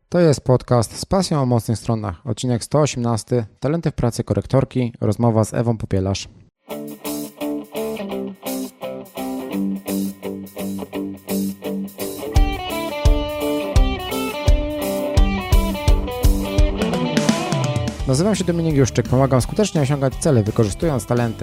To jest podcast z pasją o mocnych stronach. Odcinek 118. Talenty w pracy korektorki. Rozmowa z Ewą Popielarz. Nazywam się Dominik Juszczyk. Pomagam skutecznie osiągać cele, wykorzystując talenty.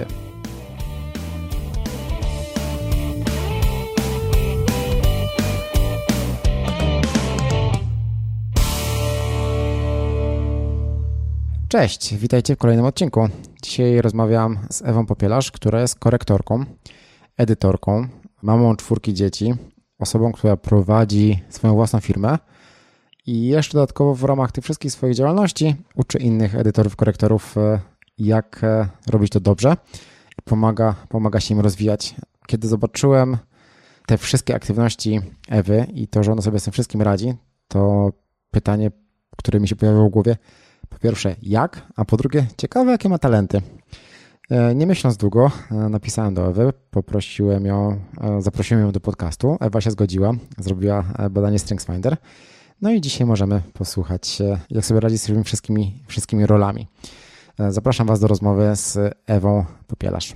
Cześć, witajcie w kolejnym odcinku. Dzisiaj rozmawiam z Ewą Popielarz, która jest korektorką, edytorką, mamą 4 dzieci, osobą, która prowadzi swoją własną firmę i jeszcze dodatkowo w ramach tych wszystkich swoich działalności uczy innych edytorów, korektorów, jak robić to dobrze i pomaga się im rozwijać. Kiedy zobaczyłem te wszystkie aktywności Ewy i to, że ona sobie z tym wszystkim radzi, to pytanie, które mi się pojawiło w głowie, po pierwsze jak, a po drugie ciekawe jakie ma talenty. Nie myśląc długo napisałem do Ewy, zaprosiłem ją do podcastu. Ewa się zgodziła, zrobiła badanie StrengthsFinder. No i dzisiaj możemy posłuchać, jak sobie radzi z tymi wszystkimi rolami. Zapraszam Was do rozmowy z Ewą Popielarz.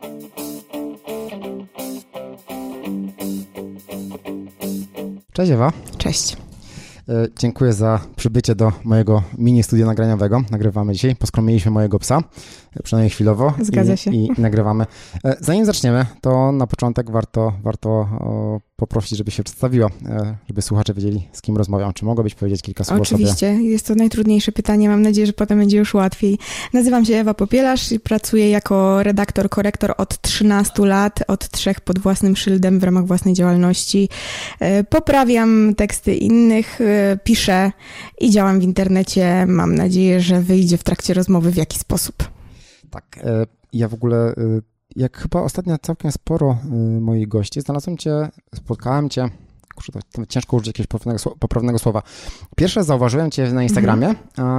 Cześć Ewa. Cześć. Dziękuję za przybycie do mojego mini studia nagraniowego. Nagrywamy dzisiaj. Poskromiliśmy mojego psa, przynajmniej chwilowo. Zgadza się. I nagrywamy. Zanim zaczniemy, to na początek warto poprosić, żeby się przedstawiła, żeby słuchacze wiedzieli, z kim rozmawiam. Czy mogłabyś powiedzieć kilka słów o sobie? Oczywiście. Jest to najtrudniejsze pytanie. Mam nadzieję, że potem będzie już łatwiej. Nazywam się Ewa Popielarz i pracuję jako redaktor, korektor od 13 lat, od 3 pod własnym szyldem w ramach własnej działalności. Poprawiam teksty innych, piszę i działam w internecie. Mam nadzieję, że wyjdzie w trakcie rozmowy w jaki sposób. Tak. Ja w ogóle, jak chyba ostatnio całkiem sporo moich gości, znalazłem Cię, spotkałem Cię, to ciężko użyć jakiegoś poprawnego słowa. Pierwsze zauważyłem Cię na Instagramie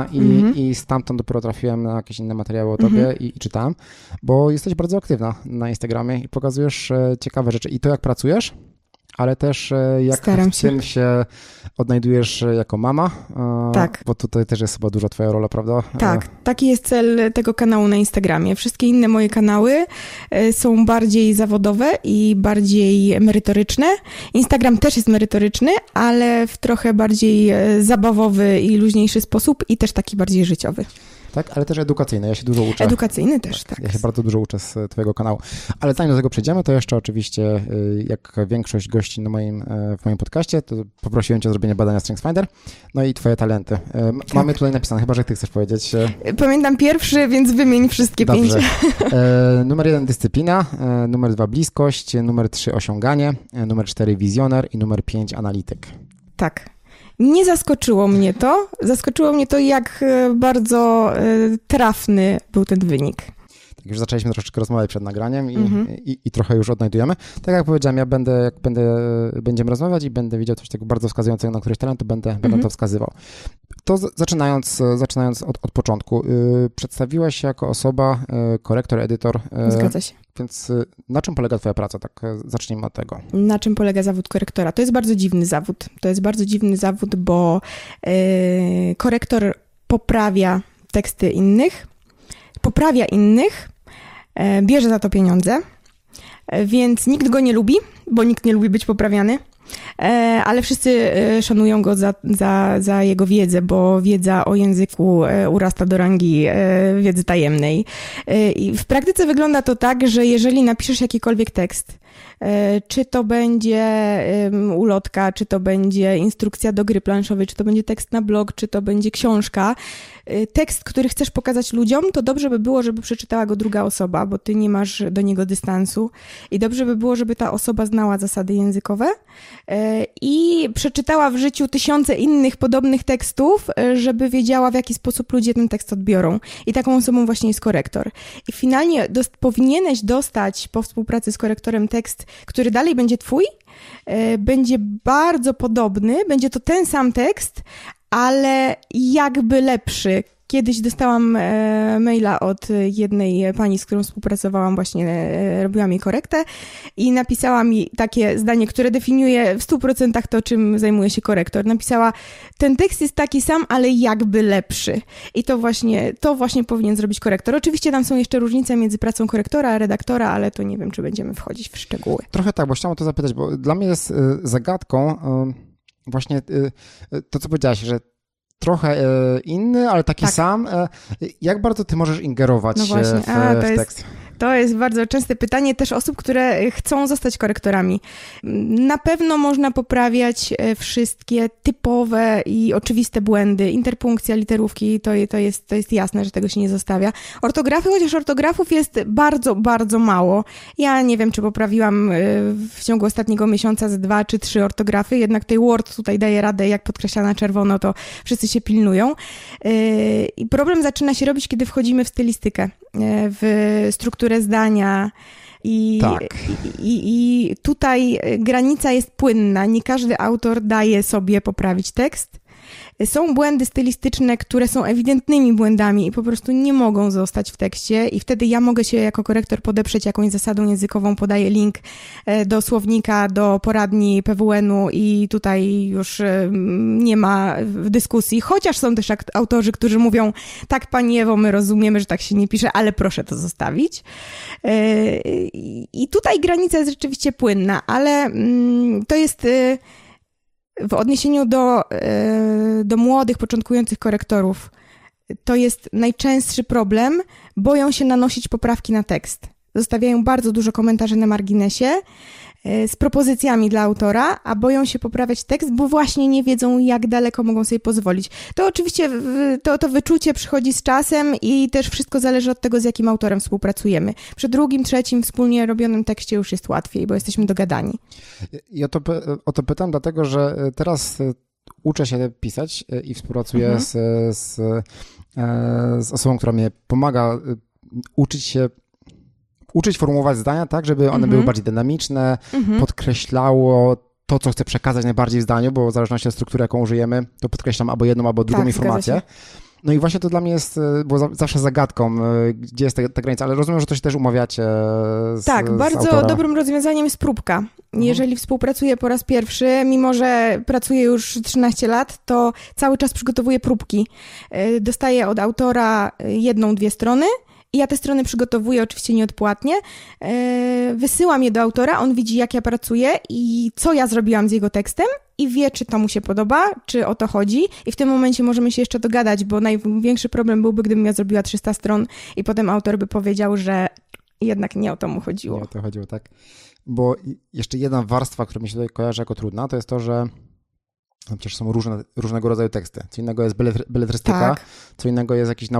i stamtąd dopiero trafiłem na jakieś inne materiały o Tobie i czytałem, bo jesteś bardzo aktywna na Instagramie i pokazujesz ciekawe rzeczy i to jak pracujesz, ale też jak w tym się odnajdujesz jako mama, tak. Bo tutaj też jest chyba duża Twoja rola, prawda? Tak, taki jest cel tego kanału na Instagramie. Wszystkie inne moje kanały są bardziej zawodowe i bardziej merytoryczne. Instagram też jest merytoryczny, ale w trochę bardziej zabawowy i luźniejszy sposób i też taki bardziej życiowy. Tak, ale też edukacyjny. Ja się dużo uczę. Edukacyjny też, tak. Ja się bardzo dużo uczę z Twojego kanału. Ale zanim do tego przejdziemy, to jeszcze oczywiście, jak większość gości w moim podcaście, to poprosiłem Cię o zrobienie badania StrengthsFinder, no i Twoje talenty. Tak. Mamy tutaj napisane, chyba że Ty chcesz powiedzieć. Pamiętam pierwszy, więc wymień wszystkie 5. Numer 1 dyscyplina, numer 2 bliskość, numer 3 osiąganie, numer 4 wizjoner i numer 5 analityk. Tak. Nie zaskoczyło mnie to. Zaskoczyło mnie to, jak bardzo trafny był ten wynik. Tak, już zaczęliśmy troszeczkę rozmawiać przed nagraniem i trochę już odnajdujemy. Tak jak powiedziałem, jak będziemy rozmawiać i będę widział coś takiego bardzo wskazującego na któryś talent, to będę to wskazywał. To zaczynając od początku. Przedstawiłaś się jako osoba, korektor, edytor. Zgadza się. Więc na czym polega Twoja praca? Tak, zacznijmy od tego. Na czym polega zawód korektora? To jest bardzo dziwny zawód. Bo korektor poprawia teksty innych, bierze za to pieniądze, więc nikt go nie lubi, bo nikt nie lubi być poprawiany, ale wszyscy szanują go za jego wiedzę, bo wiedza o języku urasta do rangi wiedzy tajemnej. I w praktyce wygląda to tak, że jeżeli napiszesz jakikolwiek tekst, czy to będzie ulotka, czy to będzie instrukcja do gry planszowej, czy to będzie tekst na blog, czy to będzie książka, tekst, który chcesz pokazać ludziom, to dobrze by było, żeby przeczytała go druga osoba, bo ty nie masz do niego dystansu i dobrze by było, żeby ta osoba znała zasady językowe i przeczytała w życiu tysiące innych podobnych tekstów, żeby wiedziała, w jaki sposób ludzie ten tekst odbiorą. I taką osobą właśnie jest korektor. I finalnie powinieneś dostać po współpracy z korektorem tekst, który dalej będzie twój, będzie bardzo podobny, będzie to ten sam tekst, ale jakby lepszy, Kiedyś dostałam maila od jednej pani, z którą współpracowałam, właśnie robiłam jej korektę i napisała mi takie zdanie, które definiuje w 100% to, czym zajmuje się korektor. Napisała, ten tekst jest taki sam, ale jakby lepszy. I to właśnie powinien zrobić korektor. Oczywiście tam są jeszcze różnice między pracą korektora a redaktora, ale to nie wiem, czy będziemy wchodzić w szczegóły. Trochę tak, bo chciałem o to zapytać, bo dla mnie jest zagadką właśnie to, co powiedziałaś, że trochę inny, ale taki sam. Jak bardzo ty możesz ingerować w tekst? To jest bardzo częste pytanie też osób, które chcą zostać korektorami. Na pewno można poprawiać wszystkie typowe i oczywiste błędy. Interpunkcja, literówki, to jest jasne, że tego się nie zostawia. Ortografy, chociaż ortografów jest bardzo, bardzo mało. Ja nie wiem, czy poprawiłam w ciągu ostatniego miesiąca z 2 czy 3 ortografy, jednak tutaj Word tutaj daje radę, jak podkreśla na czerwono, to wszyscy się pilnują. I problem zaczyna się robić, kiedy wchodzimy w stylistykę, w strukturę zdania i tutaj granica jest płynna. Nie każdy autor daje sobie poprawić tekst. Są błędy stylistyczne, które są ewidentnymi błędami i po prostu nie mogą zostać w tekście i wtedy ja mogę się jako korektor podeprzeć jakąś zasadą językową, podaję link do słownika, do poradni PWN-u i tutaj już nie ma dyskusji, chociaż są też autorzy, którzy mówią, tak pani Ewo, my rozumiemy, że tak się nie pisze, ale proszę to zostawić. I tutaj granica jest rzeczywiście płynna, ale to jest... W odniesieniu do młodych, początkujących korektorów, to jest najczęstszy problem. Boją się nanosić poprawki na tekst. Zostawiają bardzo dużo komentarzy na marginesie z propozycjami dla autora, a boją się poprawiać tekst, bo właśnie nie wiedzą, jak daleko mogą sobie pozwolić. To oczywiście to wyczucie przychodzi z czasem i też wszystko zależy od tego, z jakim autorem współpracujemy. Przy drugim, trzecim wspólnie robionym tekście już jest łatwiej, bo jesteśmy dogadani. Ja o to pytam, dlatego że teraz uczę się pisać i współpracuję z osobą, która mnie pomaga uczyć formułować zdania tak, żeby one były bardziej dynamiczne, podkreślało to, co chcę przekazać najbardziej w zdaniu, bo w zależności od struktury, jaką użyjemy, to podkreślam albo jedną, albo drugą informację. No i właśnie to dla mnie było zawsze zagadką, gdzie jest ta granica, ale rozumiem, że to się też umawiacie z bardzo autora. Dobrym rozwiązaniem jest próbka. Jeżeli współpracuję po raz pierwszy, mimo że pracuję już 13 lat, to cały czas przygotowuję próbki. Dostaję od autora 1-2 strony, i ja te strony przygotowuję oczywiście nieodpłatnie, wysyłam je do autora, on widzi, jak ja pracuję i co ja zrobiłam z jego tekstem i wie, czy to mu się podoba, czy o to chodzi i w tym momencie możemy się jeszcze dogadać, bo największy problem byłby, gdybym ja zrobiła 300 stron i potem autor by powiedział, że jednak nie o to mu chodziło. Nie o to chodziło, tak. Bo jeszcze jedna warstwa, która mi się tutaj kojarzy jako trudna, to jest to, że przecież są różnego rodzaju teksty. Co innego jest beletrystyka, co innego jest jakiś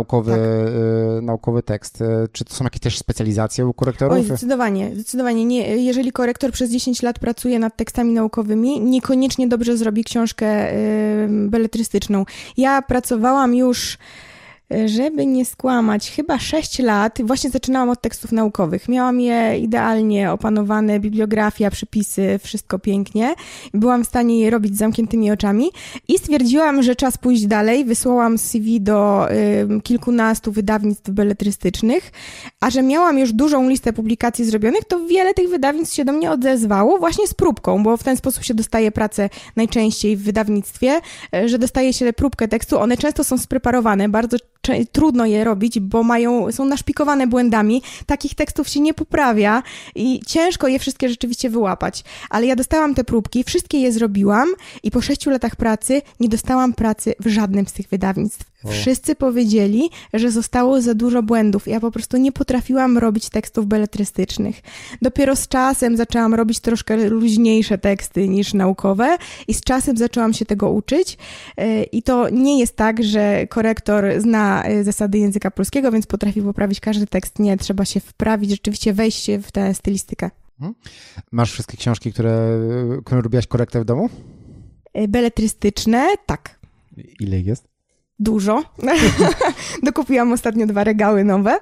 naukowy tekst. Czy to są jakieś też specjalizacje u korektorów? Oj, zdecydowanie. Nie, jeżeli korektor przez 10 lat pracuje nad tekstami naukowymi, niekoniecznie dobrze zrobi książkę beletrystyczną. Ja pracowałam już, żeby nie skłamać, chyba 6 lat. Właśnie zaczynałam od tekstów naukowych. Miałam je idealnie opanowane, bibliografia, przypisy, wszystko pięknie. Byłam w stanie je robić z zamkniętymi oczami i stwierdziłam, że czas pójść dalej. Wysłałam CV do kilkunastu wydawnictw beletrystycznych, a że miałam już dużą listę publikacji zrobionych, to wiele tych wydawnictw się do mnie odezwało właśnie z próbką, bo w ten sposób się dostaje pracę najczęściej w wydawnictwie, że dostaje się próbkę tekstu. One często są spreparowane, bardzo trudno je robić, bo są naszpikowane błędami. Takich tekstów się nie poprawia i ciężko je wszystkie rzeczywiście wyłapać. Ale ja dostałam te próbki, wszystkie je zrobiłam i po 6 latach pracy nie dostałam pracy w żadnym z tych wydawnictw. Wszyscy powiedzieli, że zostało za dużo błędów. Ja po prostu nie potrafiłam robić tekstów beletrystycznych. Dopiero z czasem zaczęłam robić troszkę luźniejsze teksty niż naukowe i z czasem zaczęłam się tego uczyć. I to nie jest tak, że korektor zna zasady języka polskiego, więc potrafi poprawić każdy tekst. Nie, trzeba się wprawić, rzeczywiście wejść w tę stylistykę. Masz wszystkie książki, które robiłaś korektę w domu? Beletrystyczne? Tak. Ile jest? Dużo. Dokupiłam ostatnio 2 regały nowe.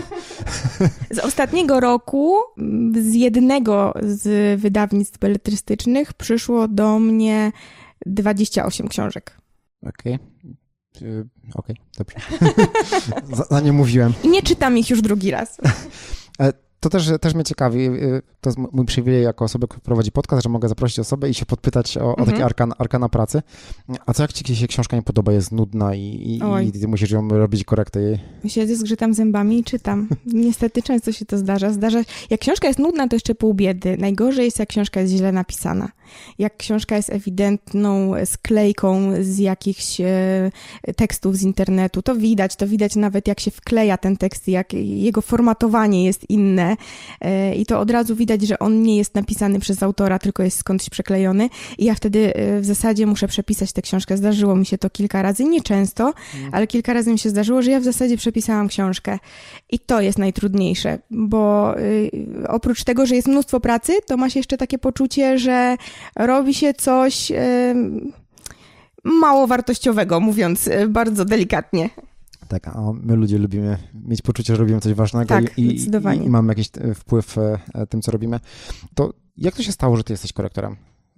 Z ostatniego roku z jednego z wydawnictw beletrystycznych przyszło do mnie 28 książek. Okej. Okej, dobrze. Za nie mówiłem. I nie czytam ich już drugi raz. To też mnie ciekawi, to jest mój przywilej jako osoba, która prowadzi podcast, że mogę zaprosić osobę i się podpytać o takie arkana pracy. A co jak ci się książka nie podoba, jest nudna i ty musisz ją robić korektę jej? Siedzę, zgrzytam zębami i czytam. Niestety często się to zdarza. Jak książka jest nudna, to jeszcze pół biedy. Najgorzej jest, jak książka jest źle napisana. Jak książka jest ewidentną sklejką z jakichś tekstów z internetu, to widać nawet jak się wkleja ten tekst, jak jego formatowanie jest inne i to od razu widać, że on nie jest napisany przez autora, tylko jest skądś przeklejony i ja wtedy w zasadzie muszę przepisać tę książkę. Zdarzyło mi się to kilka razy, nie często, ale kilka razy mi się zdarzyło, że ja w zasadzie przepisałam książkę i to jest najtrudniejsze, bo oprócz tego, że jest mnóstwo pracy, to ma się jeszcze takie poczucie, że robi się coś mało wartościowego, mówiąc bardzo delikatnie. Tak, a my ludzie lubimy mieć poczucie, że robimy coś ważnego tak, i mamy jakiś wpływ tym, co robimy. To jak to się stało, że ty jesteś korektorem?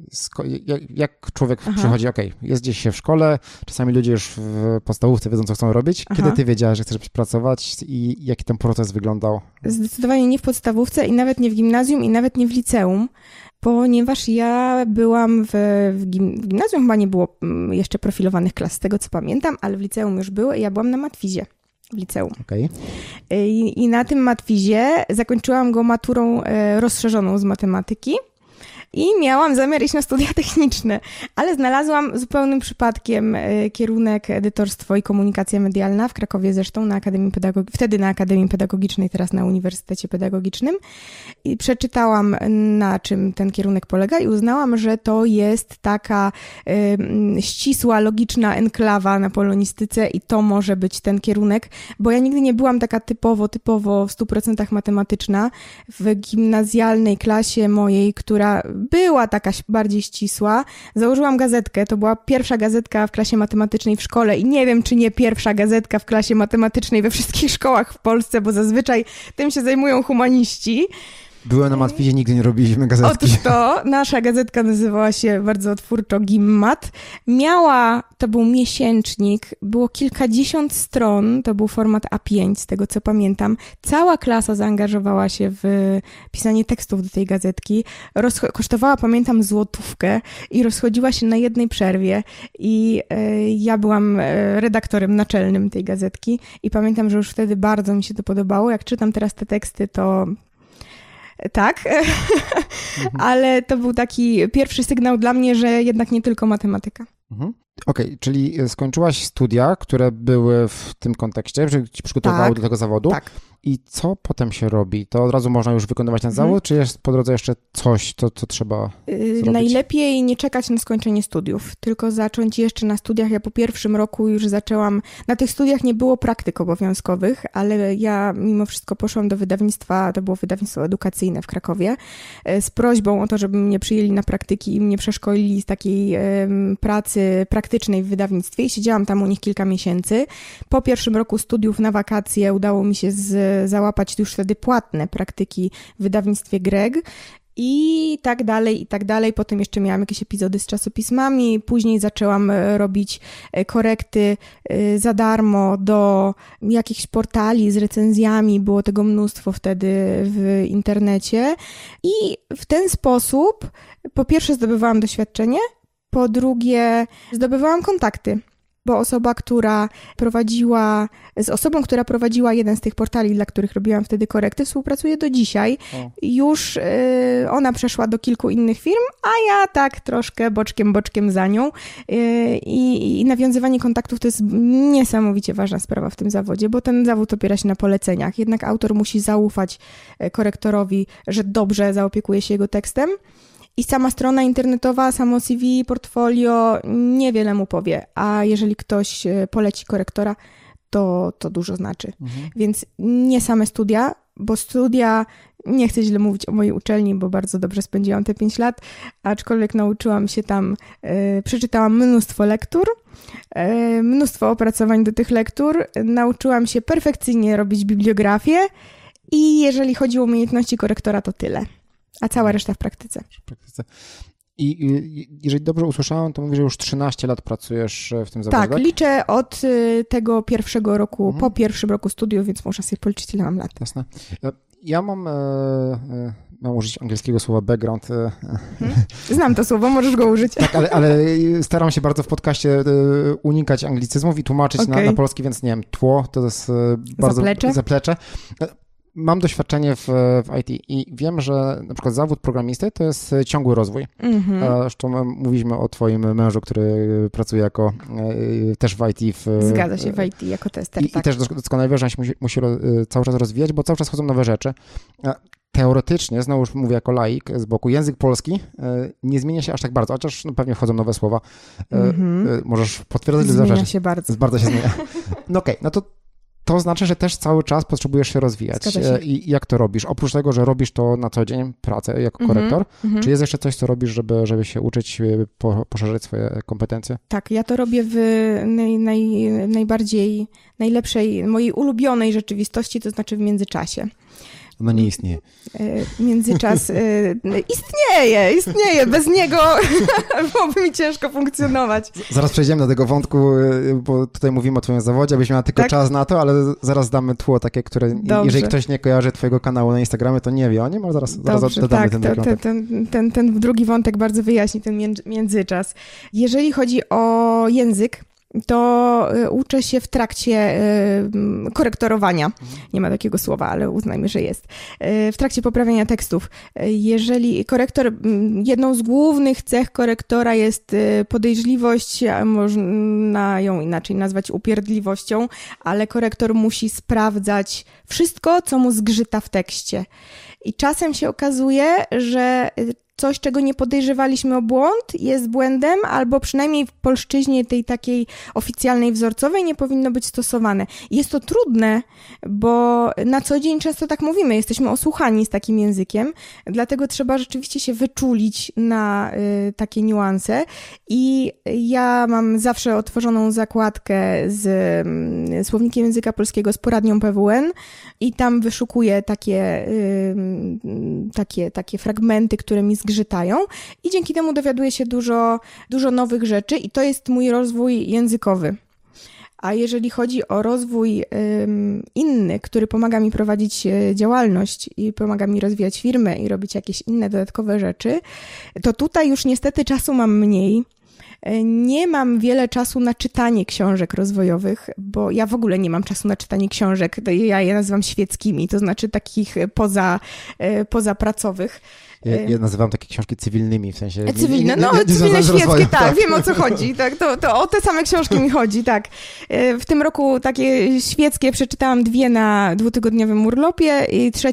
Jak człowiek przychodzi, jest gdzieś się w szkole, czasami ludzie już w podstawówce wiedzą, co chcą robić. Kiedy ty wiedziałaś, że chcesz pracować i jaki ten proces wyglądał? Zdecydowanie nie w podstawówce i nawet nie w gimnazjum i nawet nie w liceum, ponieważ ja byłam w gimnazjum, chyba nie było jeszcze profilowanych klas, z tego co pamiętam, ale w liceum już były i ja byłam na matwizie w liceum. Okay. I na tym matwizie zakończyłam go maturą rozszerzoną z matematyki. I miałam zamiar iść na studia techniczne, ale znalazłam zupełnym przypadkiem kierunek edytorstwo i komunikacja medialna w Krakowie zresztą, wtedy na Akademii Pedagogicznej, teraz na Uniwersytecie Pedagogicznym. I przeczytałam, na czym ten kierunek polega i uznałam, że to jest taka ścisła, logiczna enklawa na polonistyce i to może być ten kierunek, bo ja nigdy nie byłam taka typowo w 100% matematyczna. W gimnazjalnej klasie mojej, która była taka bardziej ścisła. Założyłam gazetkę, to była pierwsza gazetka w klasie matematycznej w szkole i nie wiem, czy nie pierwsza gazetka w klasie matematycznej we wszystkich szkołach w Polsce, bo zazwyczaj tym się zajmują humaniści. Byłem na matwizie, nigdy nie robiliśmy gazetki. Otóż to, nasza gazetka nazywała się bardzo twórczo Gimmat. To był miesięcznik, było kilkadziesiąt stron, to był format A5, z tego co pamiętam. Cała klasa zaangażowała się w pisanie tekstów do tej gazetki. Kosztowała, pamiętam, złotówkę i rozchodziła się na jednej przerwie. I ja byłam redaktorem naczelnym tej gazetki i pamiętam, że już wtedy bardzo mi się to podobało. Jak czytam teraz te teksty, to tak, ale to był taki pierwszy sygnał dla mnie, że jednak nie tylko matematyka. Okej, czyli skończyłaś studia, które były w tym kontekście, że ci przygotowały do tego zawodu. Tak. I co potem się robi? To od razu można już wykonywać ten zawód, czy jest po drodze jeszcze coś, co trzeba zrobić? Najlepiej nie czekać na skończenie studiów, tylko zacząć jeszcze na studiach. Ja po pierwszym roku już zaczęłam, na tych studiach nie było praktyk obowiązkowych, ale ja mimo wszystko poszłam do wydawnictwa, to było wydawnictwo edukacyjne w Krakowie, z prośbą o to, żeby mnie przyjęli na praktyki i mnie przeszkolili z takiej pracy praktycznej w wydawnictwie i siedziałam tam u nich kilka miesięcy. Po pierwszym roku studiów na wakacje udało mi się załapać już wtedy płatne praktyki w wydawnictwie Greg i tak dalej. Potem jeszcze miałam jakieś epizody z czasopismami, później zaczęłam robić korekty za darmo do jakichś portali z recenzjami, było tego mnóstwo wtedy w internecie i w ten sposób po pierwsze zdobywałam doświadczenie, po drugie zdobywałam kontakty. Bo z osobą, która prowadziła jeden z tych portali, dla których robiłam wtedy korekty, współpracuję do dzisiaj. Już ona przeszła do kilku innych firm, a ja tak troszkę boczkiem za nią. I nawiązywanie kontaktów to jest niesamowicie ważna sprawa w tym zawodzie, bo ten zawód opiera się na poleceniach. Jednak autor musi zaufać korektorowi, że dobrze zaopiekuje się jego tekstem. I sama strona internetowa, samo CV, portfolio niewiele mu powie, a jeżeli ktoś poleci korektora, to dużo znaczy. Więc nie same studia, bo studia, nie chcę źle mówić o mojej uczelni, bo bardzo dobrze spędziłam te 5 lat, aczkolwiek nauczyłam się tam, przeczytałam mnóstwo lektur, mnóstwo opracowań do tych lektur, nauczyłam się perfekcyjnie robić bibliografię i jeżeli chodzi o umiejętności korektora, to tyle. A cała reszta w praktyce. I jeżeli dobrze usłyszałem, to mówisz, że już 13 lat pracujesz w tym zawodzie, tak? Liczę od tego pierwszego roku, po pierwszym roku studiów, więc można sobie policzyć, ile mam lat. Jasne. Ja mam użyć angielskiego słowa background. Znam to słowo, możesz go użyć. Tak, ale staram się bardzo w podcaście unikać anglicyzmów i tłumaczyć na polski, więc nie wiem, tło to jest bardzo zaplecze. Mam doświadczenie w IT i wiem, że na przykład zawód programisty to jest ciągły rozwój. Zresztą mówiliśmy o twoim mężu, który pracuje jako też w IT. Zgadza się, w IT jako tester. I też doskonale wie, że on się musi cały czas rozwijać, bo cały czas chodzą nowe rzeczy. Teoretycznie, znowu już mówię jako laik z boku, język polski nie zmienia się aż tak bardzo, chociaż pewnie wchodzą nowe słowa. Możesz potwierdzić, że zmienia się bardzo. Bardzo się zmienia. No okej, no to znaczy, że też cały czas potrzebujesz się rozwijać. I jak to robisz? Oprócz tego, że robisz to na co dzień, pracę jako korektor, czy jest jeszcze coś, co robisz, żeby się uczyć, poszerzyć swoje kompetencje? Tak, ja to robię w najlepszej, mojej ulubionej rzeczywistości, to znaczy w międzyczasie. Ona nie istnieje. Międzyczas istnieje. Bez niego byłoby mi ciężko funkcjonować. Zaraz przejdziemy do tego wątku, bo tutaj mówimy o twoim zawodzie, abyś miała tylko czas na to, ale zaraz damy tło takie, które, jeżeli ktoś nie kojarzy twojego kanału na Instagramie, to nie wie o nim, ale zaraz dodamy ten wątek. Ten drugi wątek bardzo wyjaśni ten międzyczas. Jeżeli chodzi o język, to uczę się w trakcie korektorowania. Nie ma takiego słowa, ale uznajmy, że jest. W trakcie poprawiania tekstów. Jeżeli jedną z głównych cech korektora jest podejrzliwość, a można ją inaczej nazwać upierdliwością, ale korektor musi sprawdzać wszystko, co mu zgrzyta w tekście. I czasem się okazuje, że coś, czego nie podejrzewaliśmy o błąd, jest błędem, albo przynajmniej w polszczyźnie tej takiej oficjalnej, wzorcowej nie powinno być stosowane. I jest to trudne, bo na co dzień często tak mówimy, jesteśmy osłuchani z takim językiem, dlatego trzeba rzeczywiście się wyczulić na takie niuanse. I ja mam zawsze otworzoną zakładkę z Słownikiem Języka Polskiego, z poradnią PWN i tam wyszukuję takie fragmenty, które mi zgrzytają i dzięki temu dowiaduję się dużo nowych rzeczy i to jest mój rozwój językowy. A jeżeli chodzi o rozwój inny, który pomaga mi prowadzić działalność i pomaga mi rozwijać firmę i robić jakieś inne dodatkowe rzeczy, to tutaj już niestety czasu mam mniej. Nie mam wiele czasu na czytanie książek rozwojowych, bo ja w ogóle nie mam czasu na czytanie książek. Ja je nazywam świeckimi, to znaczy takich pozapracowych. Ja nazywam takie książki cywilnymi, w sensie... Cywilne, cywilne świeckie, tak, wiem o co chodzi. Tak, to o te same książki mi chodzi, tak. W tym roku takie świeckie przeczytałam 2 na 2-tygodniowym urlopie i 3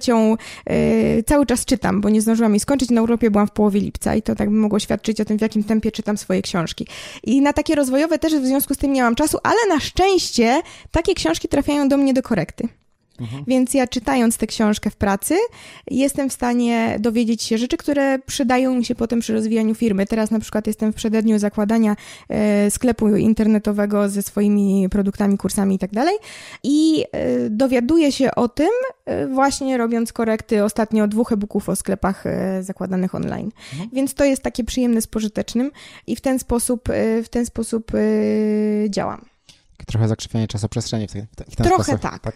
cały czas czytam, bo nie zdążyłam jej skończyć. Na urlopie byłam w połowie lipca i to tak by mogło świadczyć o tym, w jakim tempie czytam swoje książki. I na takie rozwojowe też w związku z tym nie mam czasu, ale na szczęście takie książki trafiają do mnie do korekty. Więc ja czytając tę książkę w pracy jestem w stanie dowiedzieć się rzeczy, które przydają mi się potem przy rozwijaniu firmy. Teraz na przykład jestem w przededniu zakładania sklepu internetowego ze swoimi produktami, kursami i tak dalej i dowiaduję się o tym właśnie robiąc korekty ostatnio 2 e-booków o sklepach zakładanych online. Więc to jest takie przyjemne z pożytecznym i w ten sposób działam. Trochę zakrzywianie czasoprzestrzeni w ten Trochę sposób. tak.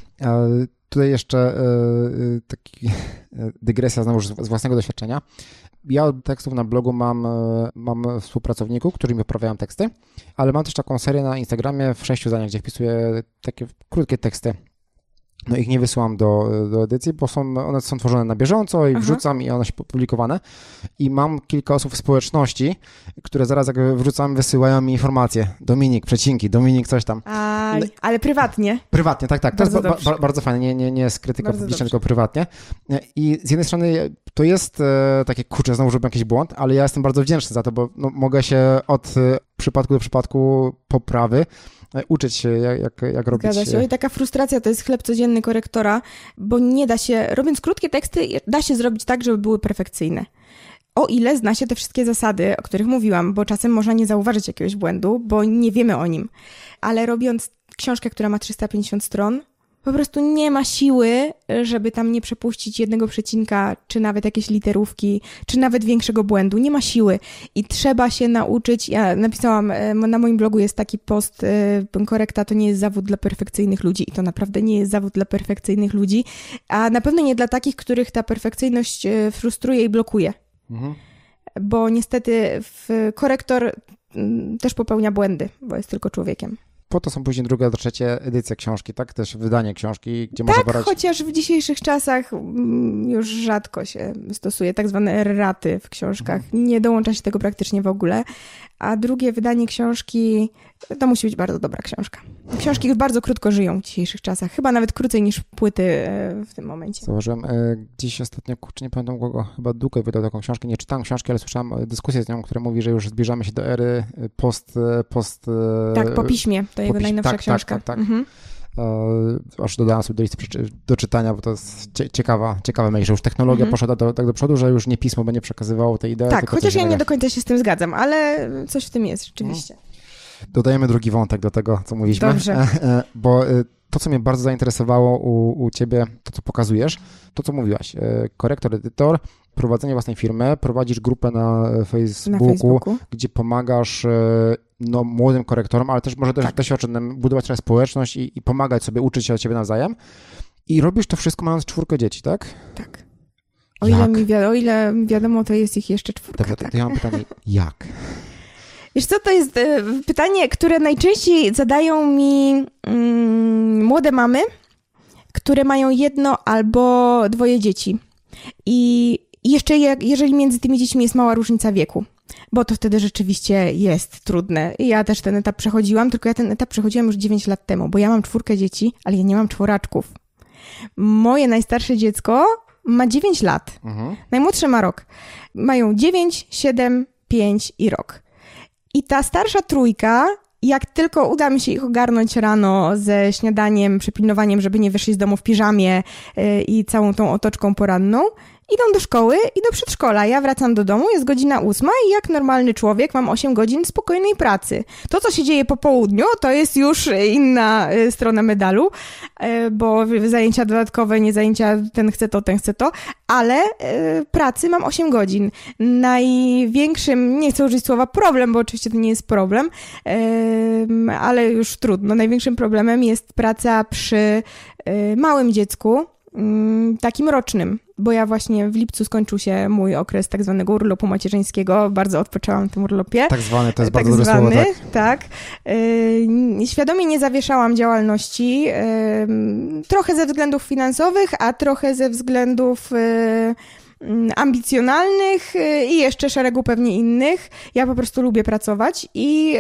Tutaj jeszcze taki dygresja znowu z własnego doświadczenia. Ja od tekstów na blogu mam współpracowników, którzy mi poprawiają teksty, ale mam też taką serię na Instagramie w 6 zdaniach, gdzie wpisuję takie krótkie teksty. No ich nie wysyłam do edycji, bo one są tworzone na bieżąco i wrzucam i one się publikowane. I mam kilka osób w społeczności, które zaraz jak wrzucam, wysyłają mi informacje. Dominik, przecinki, Dominik coś tam. Ale prywatnie? Prywatnie, tak. To jest bardzo fajne, nie jest krytyka publiczna, tylko prywatnie. I z jednej strony to jest takie, kurczę, znowu robię jakiś błąd, ale ja jestem bardzo wdzięczny za to, bo mogę się od przypadku do przypadku poprawy uczyć się, jak robić. Zgadza się. I taka frustracja to jest chleb codzienny korektora, bo nie da się, robiąc krótkie teksty, da się zrobić tak, żeby były perfekcyjne. O ile zna się te wszystkie zasady, o których mówiłam, bo czasem można nie zauważyć jakiegoś błędu, bo nie wiemy o nim. Ale robiąc książkę, która ma 350 stron, Po prostu nie ma siły, żeby tam nie przepuścić jednego przecinka, czy nawet jakieś literówki, czy nawet większego błędu. Nie ma siły i trzeba się nauczyć. Ja napisałam, na moim blogu jest taki post, korekta to nie jest zawód dla perfekcyjnych ludzi i to naprawdę nie jest zawód dla perfekcyjnych ludzi, a na pewno nie dla takich, których ta perfekcyjność frustruje i blokuje. Bo niestety korektor też popełnia błędy, bo jest tylko człowiekiem. Po to są później druga, trzecia edycja książki, tak? Też wydanie książki, gdzie można brać... chociaż w dzisiejszych czasach już rzadko się stosuje tak zwane erraty w książkach. Nie dołącza się tego praktycznie w ogóle. A drugie wydanie książki to musi być bardzo dobra książka. Książki już bardzo krótko żyją w dzisiejszych czasach. Chyba nawet krócej niż płyty w tym momencie. Zauważyłem gdzieś ostatnio, kurczę, nie pamiętam kogo, chyba Długo wydał taką książkę. Nie czytałem książki, ale słyszałem dyskusję z nią, która mówi, że już zbliżamy się do ery post... Tak, po piśmie. To jego najnowsza książka. Tak. Aż dodałem sobie do listy do czytania, bo to jest ciekawa myśl, że już technologia poszła tak do przodu, że już nie pismo będzie przekazywało tej idei. Tak, chociaż ja nie do końca się z tym zgadzam, ale coś w tym jest rzeczywiście. Dodajemy drugi wątek do tego, co mówiliśmy. Dobrze. Bo to, co mnie bardzo zainteresowało u ciebie, to co pokazujesz, to co mówiłaś, korektor, edytor, prowadzenie własnej firmy, prowadzisz grupę na Facebooku, gdzie pomagasz młodym korektorom, ale też może też doświadczonym budować trochę społeczność i pomagać sobie, uczyć się od ciebie nawzajem. I robisz to wszystko mając 4 dzieci, tak? Tak. O ile wiadomo, to jest ich jeszcze 4. To ja mam pytanie, jak? Wiesz co, to jest pytanie, które najczęściej zadają mi młode mamy, które mają 1 albo 2 dzieci. I jeszcze jeżeli między tymi dziećmi jest mała różnica wieku, bo to wtedy rzeczywiście jest trudne. I ja też ten etap przechodziłam, tylko ja ten etap przechodziłam już 9 lat temu, bo ja mam 4 dzieci, ale ja nie mam 4. Moje najstarsze dziecko ma 9 lat. Najmłodsze ma rok. Mają 9, 7, 5 i rok. I ta starsza 3, jak tylko uda mi się ich ogarnąć rano ze śniadaniem, przypilnowaniem, żeby nie wyszli z domu w piżamie i całą tą otoczką poranną, idą do szkoły i do przedszkola. Ja wracam do domu, jest godzina 8 i jak normalny człowiek mam 8 godzin spokojnej pracy. To, co się dzieje po południu, to jest już inna strona medalu, bo zajęcia dodatkowe, nie zajęcia, ten chce to, ale pracy mam 8 godzin. Największym, nie chcę użyć słowa problem, bo oczywiście to nie jest problem, ale już trudno. Największym problemem jest praca przy małym dziecku, takim rocznym, bo ja właśnie w lipcu skończył się mój okres tak zwanego urlopu macierzyńskiego, bardzo odpoczęłam w tym urlopie. Tak zwany, to jest bardzo dobre słowo, tak? Tak. Świadomie nie zawieszałam działalności, trochę ze względów finansowych, a trochę ze względów ambicjonalnych i jeszcze szeregu pewnie innych. Ja po prostu lubię pracować i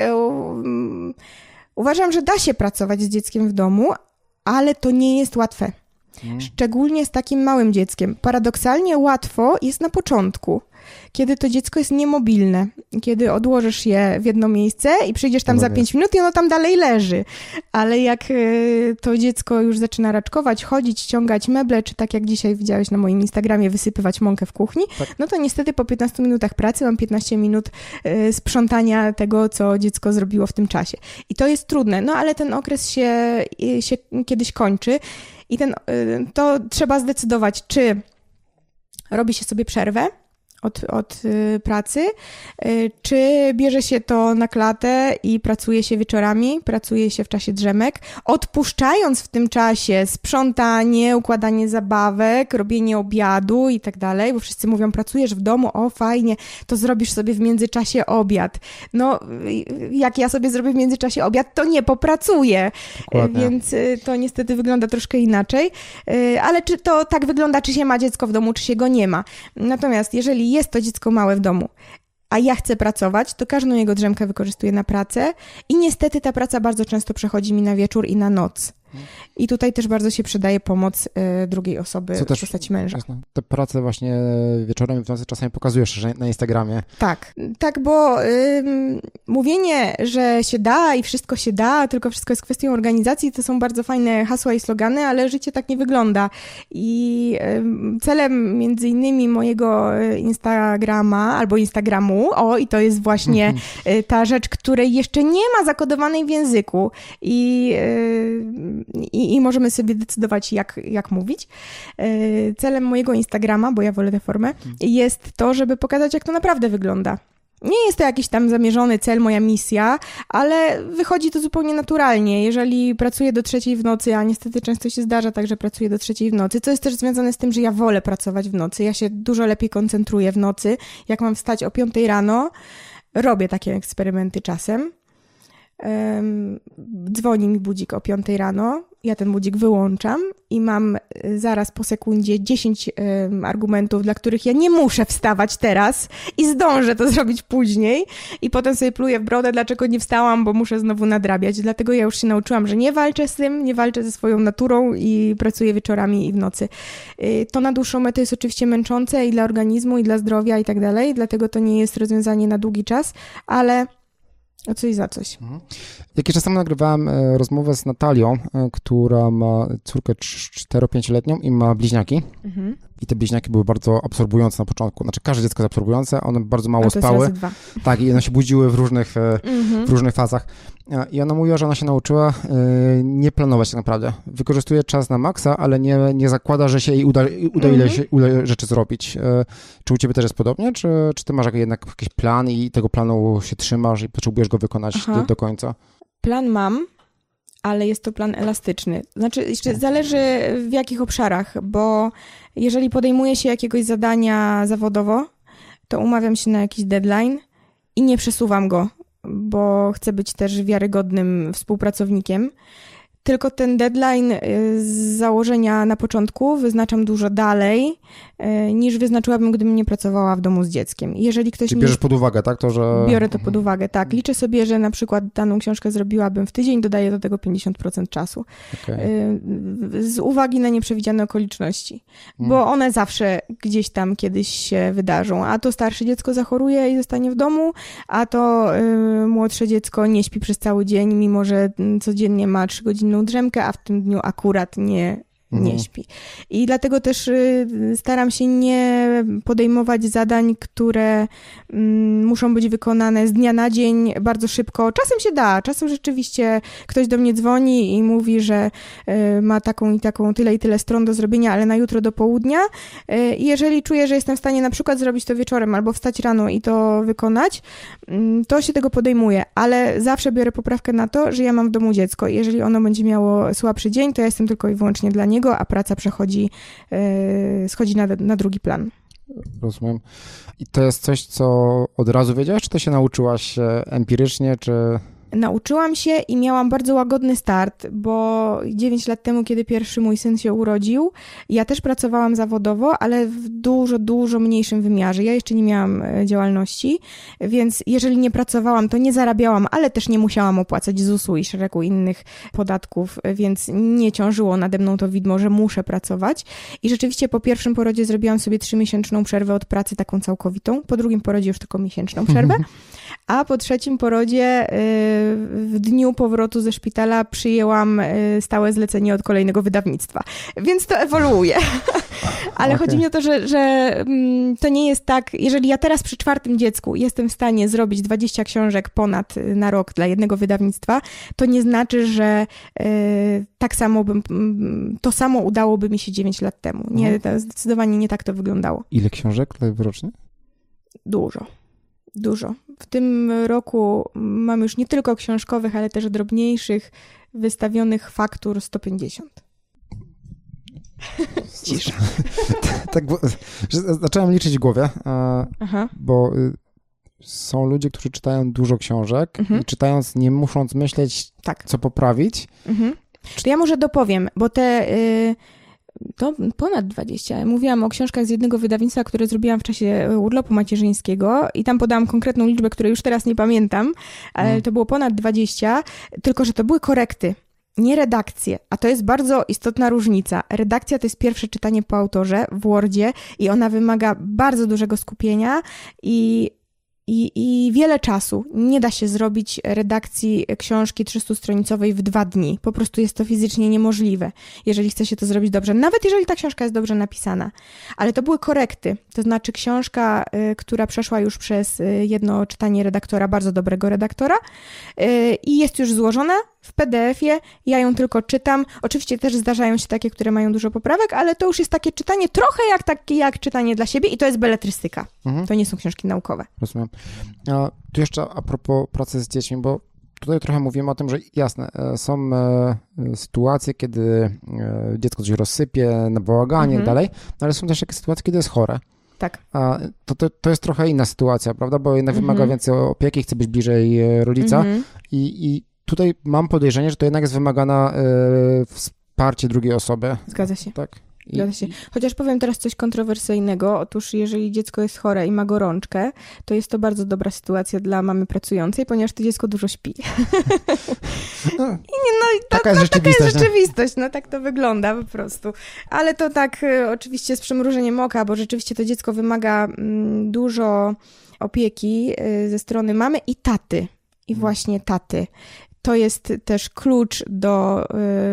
uważam, że da się pracować z dzieckiem w domu, ale to nie jest łatwe. Szczególnie z takim małym dzieckiem. Paradoksalnie łatwo jest na początku, kiedy to dziecko jest niemobilne, kiedy odłożysz je w jedno miejsce i przyjdziesz tam za 5 minut i ono tam dalej leży. Ale jak to dziecko już zaczyna raczkować, chodzić, ściągać meble, czy tak jak dzisiaj widziałeś na moim Instagramie, wysypywać mąkę w kuchni, no to niestety po 15 minutach pracy mam 15 minut sprzątania tego, co dziecko zrobiło w tym czasie. I to jest trudne, no ale ten okres się kiedyś kończy i to trzeba zdecydować, czy robi się sobie przerwę od pracy, czy bierze się to na klatę i pracuje się wieczorami, pracuje się w czasie drzemek, odpuszczając w tym czasie sprzątanie, układanie zabawek, robienie obiadu i tak dalej, bo wszyscy mówią, pracujesz w domu, o fajnie, to zrobisz sobie w międzyczasie obiad. No, jak ja sobie zrobię w międzyczasie obiad, to nie popracuję. Dokładnie. Więc to niestety wygląda troszkę inaczej, ale czy to tak wygląda, czy się ma dziecko w domu, czy się go nie ma. Natomiast jeżeli jest to dziecko małe w domu, a ja chcę pracować, to każdą jego drzemkę wykorzystuję na pracę i niestety ta praca bardzo często przechodzi mi na wieczór i na noc. I tutaj też bardzo się przydaje pomoc drugiej osoby w postaci męża. Te prace właśnie wieczorem i w nocy czasami pokazujesz na Instagramie. Tak, bo mówienie, że się da i wszystko się da, tylko wszystko jest kwestią organizacji, to są bardzo fajne hasła i slogany, ale życie tak nie wygląda. I celem między innymi mojego Instagrama albo Instagramu, i to jest właśnie ta rzecz, której jeszcze nie ma zakodowanej w języku i i możemy sobie decydować, jak mówić. Celem mojego Instagrama, bo ja wolę tę formę, jest to, żeby pokazać, jak to naprawdę wygląda. Nie jest to jakiś tam zamierzony cel, moja misja, ale wychodzi to zupełnie naturalnie. Jeżeli pracuję do 3:00 w nocy, a niestety często się zdarza tak, że pracuję do 3:00 w nocy, co jest też związane z tym, że ja wolę pracować w nocy. Ja się dużo lepiej koncentruję w nocy. Jak mam wstać o 5:00 rano, robię takie eksperymenty czasem. Dzwoni mi budzik o 5:00 rano, ja ten budzik wyłączam i mam zaraz po sekundzie 10 argumentów, dla których ja nie muszę wstawać teraz i zdążę to zrobić później i potem sobie pluję w brodę, dlaczego nie wstałam, bo muszę znowu nadrabiać. Dlatego ja już się nauczyłam, że nie walczę z tym, nie walczę ze swoją naturą i pracuję wieczorami i w nocy. To na dłuższą metę jest oczywiście męczące i dla organizmu, i dla zdrowia i tak dalej, dlatego to nie jest rozwiązanie na długi czas, ale o coś za coś. Jakiś czas temu nagrywałem rozmowę z Natalią, która ma córkę 4-5-letnią i ma bliźniaki. I te bliźniaki były bardzo absorbujące na początku. Znaczy każde dziecko jest absorbujące, one bardzo mało spały. Tak, i one się budziły w różnych fazach. I ona mówiła, że ona się nauczyła nie planować tak naprawdę. Wykorzystuje czas na maksa, ale nie zakłada, że się jej uda ile rzeczy zrobić. Czy u ciebie też jest podobnie? Czy ty masz jednak jakiś plan i tego planu się trzymasz i potrzebujesz go wykonać do końca? Plan mam, ale jest to plan elastyczny. Znaczy, jeszcze zależy w jakich obszarach, bo jeżeli podejmuję się jakiegoś zadania zawodowo, to umawiam się na jakiś deadline i nie przesuwam go, bo chcę być też wiarygodnym współpracownikiem. Tylko ten deadline z założenia na początku wyznaczam dużo dalej, niż wyznaczyłabym, gdybym nie pracowała w domu z dzieckiem. Jeżeli ktoś bierzesz pod uwagę, tak? Biorę to pod uwagę, tak. Liczę sobie, że na przykład daną książkę zrobiłabym w tydzień, dodaję do tego 50% czasu. Okay. Z uwagi na nieprzewidziane okoliczności. Bo one zawsze gdzieś tam kiedyś się wydarzą. A to starsze dziecko zachoruje i zostanie w domu, a to młodsze dziecko nie śpi przez cały dzień, mimo że codziennie ma 3-godzinną drzemkę, a w tym dniu akurat nie śpi. I dlatego też staram się nie podejmować zadań, które muszą być wykonane z dnia na dzień bardzo szybko. Czasem się da, czasem rzeczywiście ktoś do mnie dzwoni i mówi, że ma taką i taką tyle i tyle stron do zrobienia, ale na jutro do południa. I jeżeli czuję, że jestem w stanie na przykład zrobić to wieczorem albo wstać rano i to wykonać, to się tego podejmuję, ale zawsze biorę poprawkę na to, że ja mam w domu dziecko i jeżeli ono będzie miało słabszy dzień, to ja jestem tylko i wyłącznie dla niego, a praca schodzi na drugi plan. Rozumiem. I to jest coś, co od razu wiedziałaś, czy to się nauczyłaś empirycznie, czy... Nauczyłam się i miałam bardzo łagodny start, bo 9 lat temu, kiedy pierwszy mój syn się urodził, ja też pracowałam zawodowo, ale w dużo mniejszym wymiarze. Ja jeszcze nie miałam działalności, więc jeżeli nie pracowałam, to nie zarabiałam, ale też nie musiałam opłacać ZUS-u i szeregu innych podatków, więc nie ciążyło nade mną to widmo, że muszę pracować. I rzeczywiście po pierwszym porodzie zrobiłam sobie 3-miesięczną przerwę od pracy, taką całkowitą. Po drugim porodzie już tylko miesięczną przerwę. A po trzecim porodzie w dniu powrotu ze szpitala przyjęłam stałe zlecenie od kolejnego wydawnictwa. Więc to ewoluuje. Ale chodzi mi o to, że to nie jest tak, jeżeli ja teraz przy 4. dziecku jestem w stanie zrobić 20 książek ponad na rok dla jednego wydawnictwa, to nie znaczy, że to samo udałoby mi się 9 lat temu. Nie, zdecydowanie nie tak to wyglądało. Ile książek rocznie? Dużo. W tym roku mam już nie tylko książkowych, ale też drobniejszych, wystawionych faktur 150. Cisza. Tak, bo zacząłem liczyć w głowie, bo są ludzie, którzy czytają dużo książek i czytając nie musząc myśleć, co poprawić. To ja może dopowiem, bo to ponad 20. Mówiłam o książkach z jednego wydawnictwa, które zrobiłam w czasie urlopu macierzyńskiego i tam podałam konkretną liczbę, której już teraz nie pamiętam, ale to było ponad 20, tylko że to były korekty, nie redakcje, a to jest bardzo istotna różnica. Redakcja to jest pierwsze czytanie po autorze w Wordzie i ona wymaga bardzo dużego skupienia i wiele czasu. Nie da się zrobić redakcji książki 300-stronicowej w 2 dni. Po prostu jest to fizycznie niemożliwe, jeżeli chce się to zrobić dobrze. Nawet jeżeli ta książka jest dobrze napisana. Ale to były korekty. To znaczy książka, która przeszła już przez jedno czytanie redaktora, bardzo dobrego redaktora i jest już złożona w PDF-ie, ja ją tylko czytam. Oczywiście też zdarzają się takie, które mają dużo poprawek, ale to już jest takie czytanie trochę jak czytanie dla siebie i to jest beletrystyka. To nie są książki naukowe. Rozumiem. A tu jeszcze a propos pracy z dziećmi, bo tutaj trochę mówimy o tym, że jasne, są sytuacje, kiedy dziecko coś rozsypie, na bałaganie i tak dalej, ale są też takie sytuacje, kiedy jest chore. Tak. A to jest trochę inna sytuacja, prawda? Bo jednak wymaga więcej opieki, chce być bliżej rodzica i tutaj mam podejrzenie, że to jednak jest wymagana wsparcie drugiej osoby. Zgadza się. Tak. Zgadza się. Chociaż powiem teraz coś kontrowersyjnego. Otóż jeżeli dziecko jest chore i ma gorączkę, to jest to bardzo dobra sytuacja dla mamy pracującej, ponieważ to dziecko dużo śpi. Taka jest rzeczywistość. No tak to wygląda po prostu. Ale to tak oczywiście z przymrużeniem oka, bo rzeczywiście to dziecko wymaga dużo opieki ze strony mamy i taty. I właśnie taty. To jest też klucz do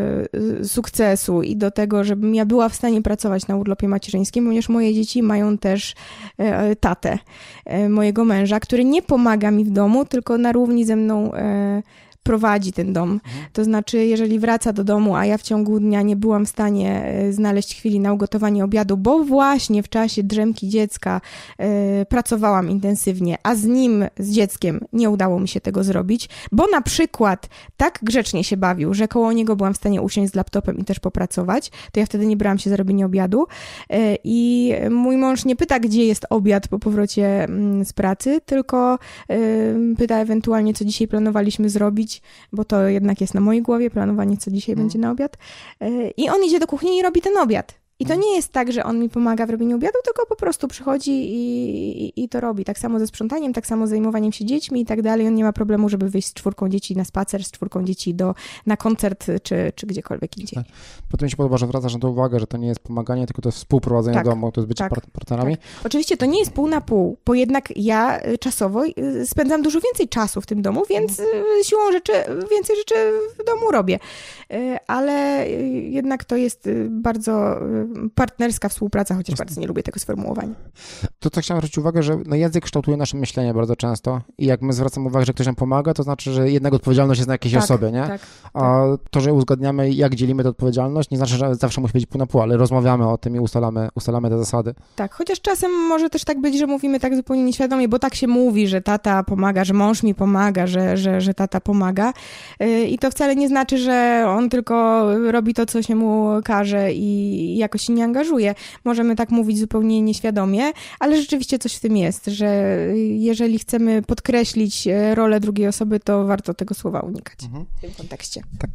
sukcesu i do tego, żebym ja była w stanie pracować na urlopie macierzyńskim, ponieważ moje dzieci mają też tatę mojego męża, który nie pomaga mi w domu, tylko na równi ze mną prowadzi ten dom. To znaczy, jeżeli wraca do domu, a ja w ciągu dnia nie byłam w stanie znaleźć chwili na ugotowanie obiadu, bo właśnie w czasie drzemki dziecka pracowałam intensywnie, a z dzieckiem nie udało mi się tego zrobić, bo na przykład tak grzecznie się bawił, że koło niego byłam w stanie usiąść z laptopem i też popracować, to ja wtedy nie brałam się za robienie obiadu i mój mąż nie pyta, gdzie jest obiad po powrocie z pracy, tylko pyta ewentualnie, co dzisiaj planowaliśmy zrobić, bo to jednak jest na mojej głowie, planowanie, co dzisiaj będzie na obiad. I on idzie do kuchni i robi ten obiad. I to nie jest tak, że on mi pomaga w robieniu obiadu, tylko po prostu przychodzi i to robi. Tak samo ze sprzątaniem, tak samo z zajmowaniem się dziećmi i tak dalej. On nie ma problemu, żeby wyjść z 4 dzieci na spacer, z 4 dzieci na koncert, czy gdziekolwiek indziej. Tak. Potem mi się podoba, że zwracasz na to uwagę, że to nie jest pomaganie, tylko to jest współprowadzenie domu, to jest bycie partnerami. Tak. Oczywiście to nie jest pół na pół, bo jednak ja czasowo spędzam dużo więcej czasu w tym domu, więc siłą rzeczy więcej rzeczy w domu robię. Ale jednak to jest bardzo partnerska współpraca, chociaż bardzo nie lubię tego sformułowania. To co chciałem zwrócić uwagę, że język kształtuje nasze myślenie bardzo często i jak my zwracamy uwagę, że ktoś nam pomaga, to znaczy, że jednak odpowiedzialność jest na jakiejś osobie, nie? A to, że uzgadniamy, jak dzielimy tę odpowiedzialność, nie znaczy, że zawsze musi być pół na pół, ale rozmawiamy o tym i ustalamy te zasady. Tak, chociaż czasem może też tak być, że mówimy tak zupełnie nieświadomie, bo tak się mówi, że tata pomaga, że mąż mi pomaga, że tata pomaga i to wcale nie znaczy, że on tylko robi to, co się mu każe i jakoś się nie angażuje. Możemy tak mówić zupełnie nieświadomie, ale rzeczywiście coś w tym jest, że jeżeli chcemy podkreślić rolę drugiej osoby, to warto tego słowa unikać w tym kontekście. Tak.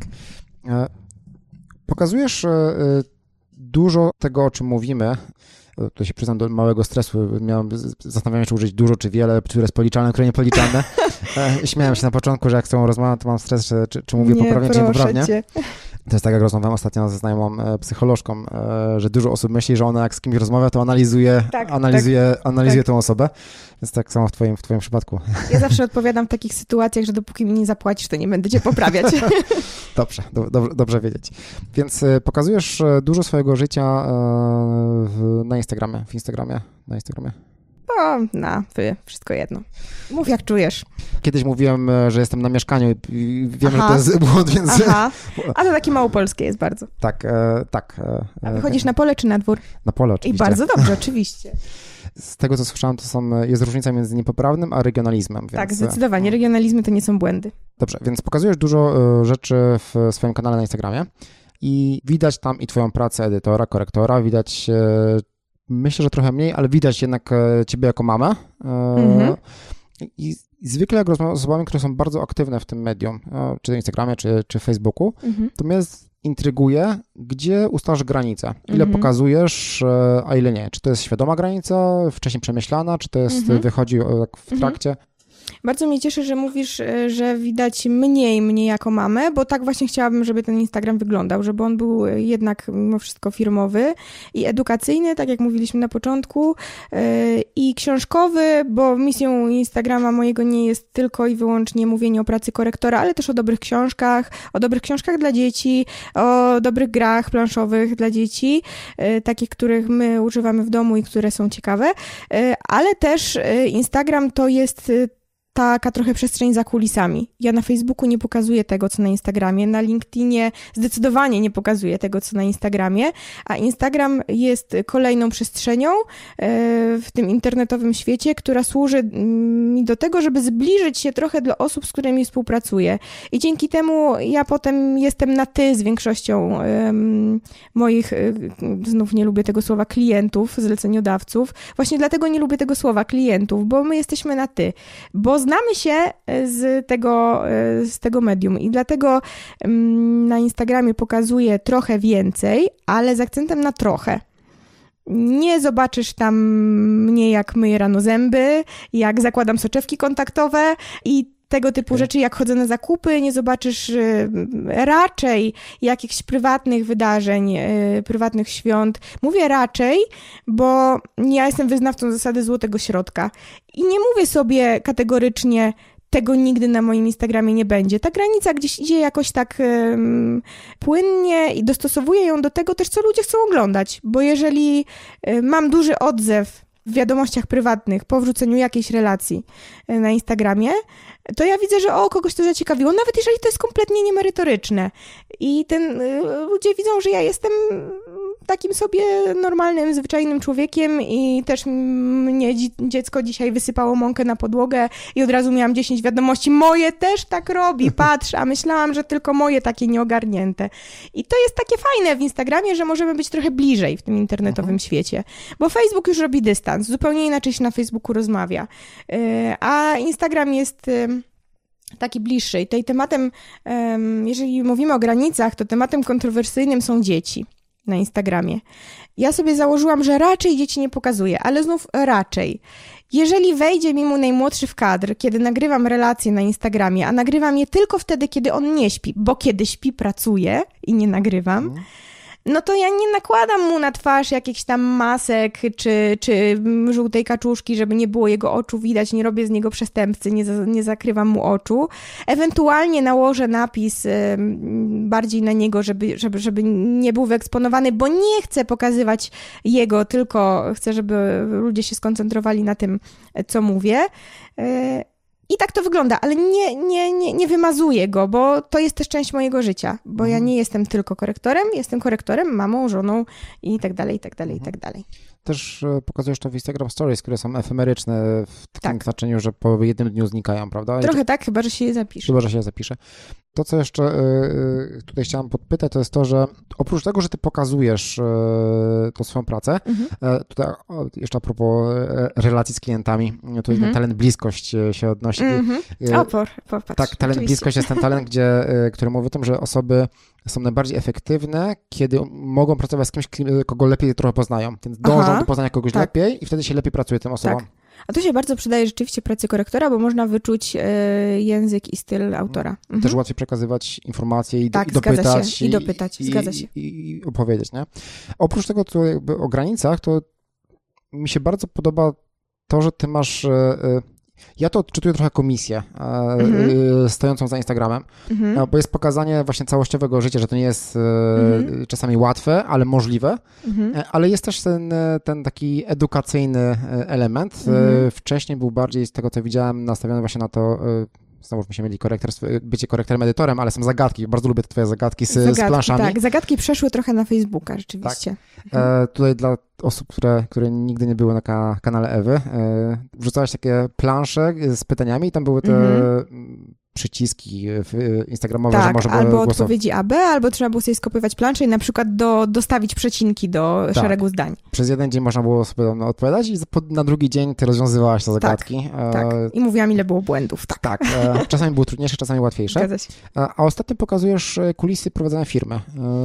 Pokazujesz dużo tego, o czym mówimy. To się przyznam do małego stresu. Zastanawiałem się, czy użyć dużo, czy wiele, które jest policzalne, które niepoliczalne. Śmiałem się na początku, że jak z tą rozmawiam, to mam stres, czy mówię poprawnie, czy niepoprawnie. Cię. To jest tak, jak rozmawiałem ostatnio ze znajomą psycholożką, że dużo osób myśli, że ona jak z kimś rozmawia, to analizuje tą osobę. Więc tak samo w twoim przypadku. Ja zawsze odpowiadam w takich sytuacjach, że dopóki mi nie zapłacisz, to nie będę cię poprawiać. Dobrze wiedzieć. Więc pokazujesz dużo swojego życia na Instagramie, na Instagramie. Wszystko jedno. Mów jak czujesz. Kiedyś mówiłem, że jestem na mieszkaniu i wiem, że to jest błąd, więc... A to takie małopolskie jest bardzo. Tak. A wychodzisz na pole czy na dwór? Na pole oczywiście. I bardzo dobrze, oczywiście. Z tego, co słyszałem, jest różnica między niepoprawnym a regionalizmem. Więc... Tak, zdecydowanie. Regionalizmy to nie są błędy. Dobrze, więc pokazujesz dużo rzeczy w swoim kanale na Instagramie i widać tam i twoją pracę edytora, korektora, widać... Myślę, że trochę mniej, ale widać jednak ciebie jako mamę. I zwykle jak rozmawiam z osobami, które są bardzo aktywne w tym medium, czy na Instagramie, czy Facebooku, to mnie intryguje, gdzie ustalasz granicę. Ile pokazujesz, a ile nie. Czy to jest świadoma granica, wcześniej przemyślana, czy to jest wychodzi w trakcie? Bardzo mnie cieszy, że mówisz, że widać mnie jako mamę, bo tak właśnie chciałabym, żeby ten Instagram wyglądał, żeby on był jednak mimo wszystko firmowy i edukacyjny, tak jak mówiliśmy na początku, i książkowy, bo misją Instagrama mojego nie jest tylko i wyłącznie mówienie o pracy korektora, ale też o dobrych książkach dla dzieci, o dobrych grach planszowych dla dzieci, takich, których my używamy w domu i które są ciekawe, ale też Instagram to jest taka trochę przestrzeń za kulisami. Ja na Facebooku nie pokazuję tego, co na Instagramie, na LinkedInie zdecydowanie nie pokazuję tego, co na Instagramie, a Instagram jest kolejną przestrzenią w tym internetowym świecie, która służy mi do tego, żeby zbliżyć się trochę do osób, z którymi współpracuję. I dzięki temu ja potem jestem na ty z większością moich, znów nie lubię tego słowa, klientów, zleceniodawców. Właśnie dlatego nie lubię tego słowa klientów, bo my jesteśmy na ty, bo znamy się z tego medium i dlatego na Instagramie pokazuję trochę więcej, ale z akcentem na trochę. Nie zobaczysz tam mnie, jak myję rano zęby, jak zakładam soczewki kontaktowe i tego typu rzeczy, jak chodzę na zakupy, nie zobaczysz raczej jakichś prywatnych wydarzeń, prywatnych świąt. Mówię raczej, bo ja jestem wyznawcą zasady złotego środka. I nie mówię sobie kategorycznie, tego nigdy na moim Instagramie nie będzie. Ta granica gdzieś idzie jakoś tak płynnie i dostosowuję ją do tego też, co ludzie chcą oglądać. Bo jeżeli mam duży odzew w wiadomościach prywatnych po wrzuceniu jakiejś relacji na Instagramie, to ja widzę, że kogoś to zaciekawiło, nawet jeżeli to jest kompletnie niemerytoryczne. I ludzie widzą, że ja jestem takim sobie normalnym, zwyczajnym człowiekiem i też mnie dziecko dzisiaj wysypało mąkę na podłogę i od razu miałam 10 wiadomości. Moje też tak robi, patrz, a myślałam, że tylko moje takie nieogarnięte. I to jest takie fajne w Instagramie, że możemy być trochę bliżej w tym internetowym świecie. Bo Facebook już robi dystans, zupełnie inaczej się na Facebooku rozmawia. A Instagram jest taki bliższy. I tutaj tematem, jeżeli mówimy o granicach, to tematem kontrowersyjnym są dzieci na Instagramie. Ja sobie założyłam, że raczej dzieci nie pokazuję, ale znów raczej. Jeżeli wejdzie mi mój najmłodszy w kadr, kiedy nagrywam relacje na Instagramie, a nagrywam je tylko wtedy, kiedy on nie śpi, bo kiedy śpi, pracuję i nie nagrywam, no to ja nie nakładam mu na twarz jakichś tam masek czy żółtej kaczuszki, żeby nie było jego oczu widać, nie robię z niego przestępcy, nie zakrywam mu oczu. Ewentualnie nałożę napis bardziej na niego, żeby nie był wyeksponowany, bo nie chcę pokazywać jego, tylko chcę, żeby ludzie się skoncentrowali na tym, co mówię. I tak to wygląda, ale nie wymazuję go, bo to jest też część mojego życia, bo ja nie jestem tylko korektorem, jestem korektorem, mamą, żoną i tak dalej, i tak dalej, i tak dalej. Też pokazujesz to w Instagram Stories, które są efemeryczne w takim znaczeniu, że po jednym dniu znikają, prawda? Trochę tak, chyba że się je zapisze. To, co jeszcze tutaj chciałam podpytać, to jest to, że oprócz tego, że ty pokazujesz tą swoją pracę, tutaj jeszcze a propos relacji z klientami, tutaj ten talent bliskość się odnosi. Popatrz. Tak, talent bliskość jest ten talent, który mówi o tym, że osoby są najbardziej efektywne, kiedy mogą pracować z kimś, kogo lepiej trochę poznają. Więc dążą do poznania kogoś lepiej i wtedy się lepiej pracuje tym osobom. Tak. A to się bardzo przydaje rzeczywiście w pracy korektora, bo można wyczuć język i styl autora. Też łatwiej przekazywać informacje i dopytać. Zgadza się. I opowiedzieć, nie? Oprócz tego, to jakby o granicach, to mi się bardzo podoba to, że ty masz... Ja to odczytuję trochę komisję stojącą za Instagramem, bo jest pokazanie właśnie całościowego życia, że to nie jest czasami łatwe, ale możliwe, ale jest też ten taki edukacyjny element. Wcześniej był bardziej, z tego co widziałem, nastawiony właśnie na to, znowu byśmy mieli bycie korektorem, edytorem, ale są zagadki. Bardzo lubię te twoje zagadki z planszami. Tak, zagadki przeszły trochę na Facebooka, rzeczywiście. Tak. Tutaj dla osób, które nigdy nie były na kanale Ewy, wrzucałaś takie plansze z pytaniami i tam były te przyciski instagramowe, że można było albo odpowiedzi AB, albo trzeba było sobie skopiować planszę i na przykład dostawić przecinki do szeregu zdań. Przez jeden dzień można było sobie odpowiadać i na drugi dzień ty rozwiązywałaś te zagadki. Tak. I mówiłam, ile było błędów. Tak. Czasami było trudniejsze, czasami łatwiejsze. Zgadza się. A ostatnio pokazujesz kulisy prowadzenia firmy.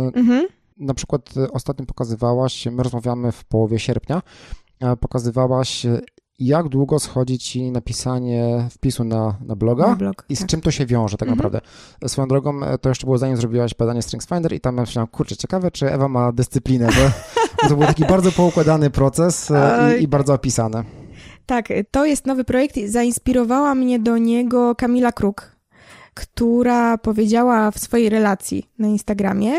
Na przykład ostatnio pokazywałaś, my rozmawiamy w połowie sierpnia, pokazywałaś, jak długo schodzi ci napisanie wpisu na bloga i z czym to się wiąże tak naprawdę. Swoją drogą, to jeszcze było zanim zrobiłaś badanie StrengthsFinder i tam ja myślałem, kurczę, ciekawe, czy Ewa ma dyscyplinę, bo to był taki bardzo poukładany proces i bardzo opisany. Tak, to jest nowy projekt i zainspirowała mnie do niego Kamila Kruk, która powiedziała w swojej relacji na Instagramie,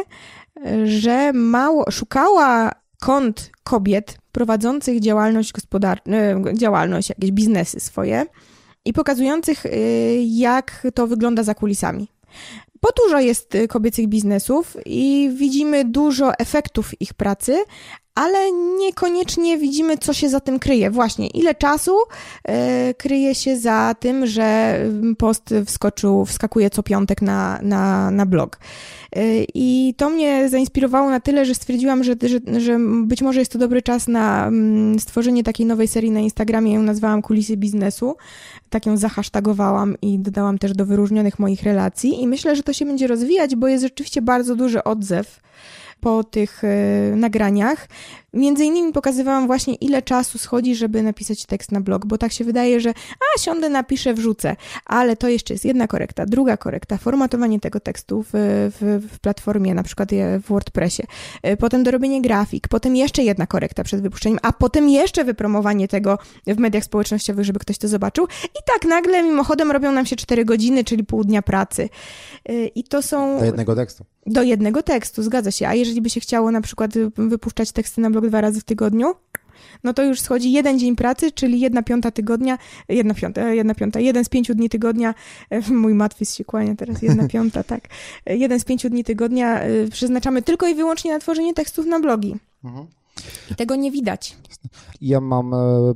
że szukała kont kobiet prowadzących działalność, jakieś biznesy swoje i pokazujących, jak to wygląda za kulisami. Bo dużo jest kobiecych biznesów i widzimy dużo efektów ich pracy, ale niekoniecznie widzimy, co się za tym kryje. Właśnie, ile czasu kryje się za tym, że post wskakuje co piątek na blog. I to mnie zainspirowało na tyle, że stwierdziłam, że być może jest to dobry czas na stworzenie takiej nowej serii na Instagramie. Ją nazwałam Kulisy Biznesu. Tak ją zahashtagowałam i dodałam też do wyróżnionych moich relacji. I myślę, że to się będzie rozwijać, bo jest rzeczywiście bardzo duży odzew po tych nagraniach. Między innymi pokazywałam właśnie, ile czasu schodzi, żeby napisać tekst na blog, bo tak się wydaje, że siądę, napiszę, wrzucę, ale to jeszcze jest jedna korekta, druga korekta, formatowanie tego tekstu w platformie, na przykład w WordPressie, potem dorobienie grafik, potem jeszcze jedna korekta przed wypuszczeniem, a potem jeszcze wypromowanie tego w mediach społecznościowych, żeby ktoś to zobaczył i tak nagle mimochodem robią nam się 4 godziny, czyli pół dnia pracy. I to są... Do jednego tekstu. Do jednego tekstu, zgadza się. A jeżeli by się chciało na przykład wypuszczać teksty na blog 2 razy w tygodniu, no to już schodzi 1 dzień pracy, czyli 1/5 tygodnia, 1 z 5 dni tygodnia, mój matwis się kłania teraz, 1/5, tak. 1 z 5 dni tygodnia przeznaczamy tylko i wyłącznie na tworzenie tekstów na blogi. I tego nie widać. Ja mam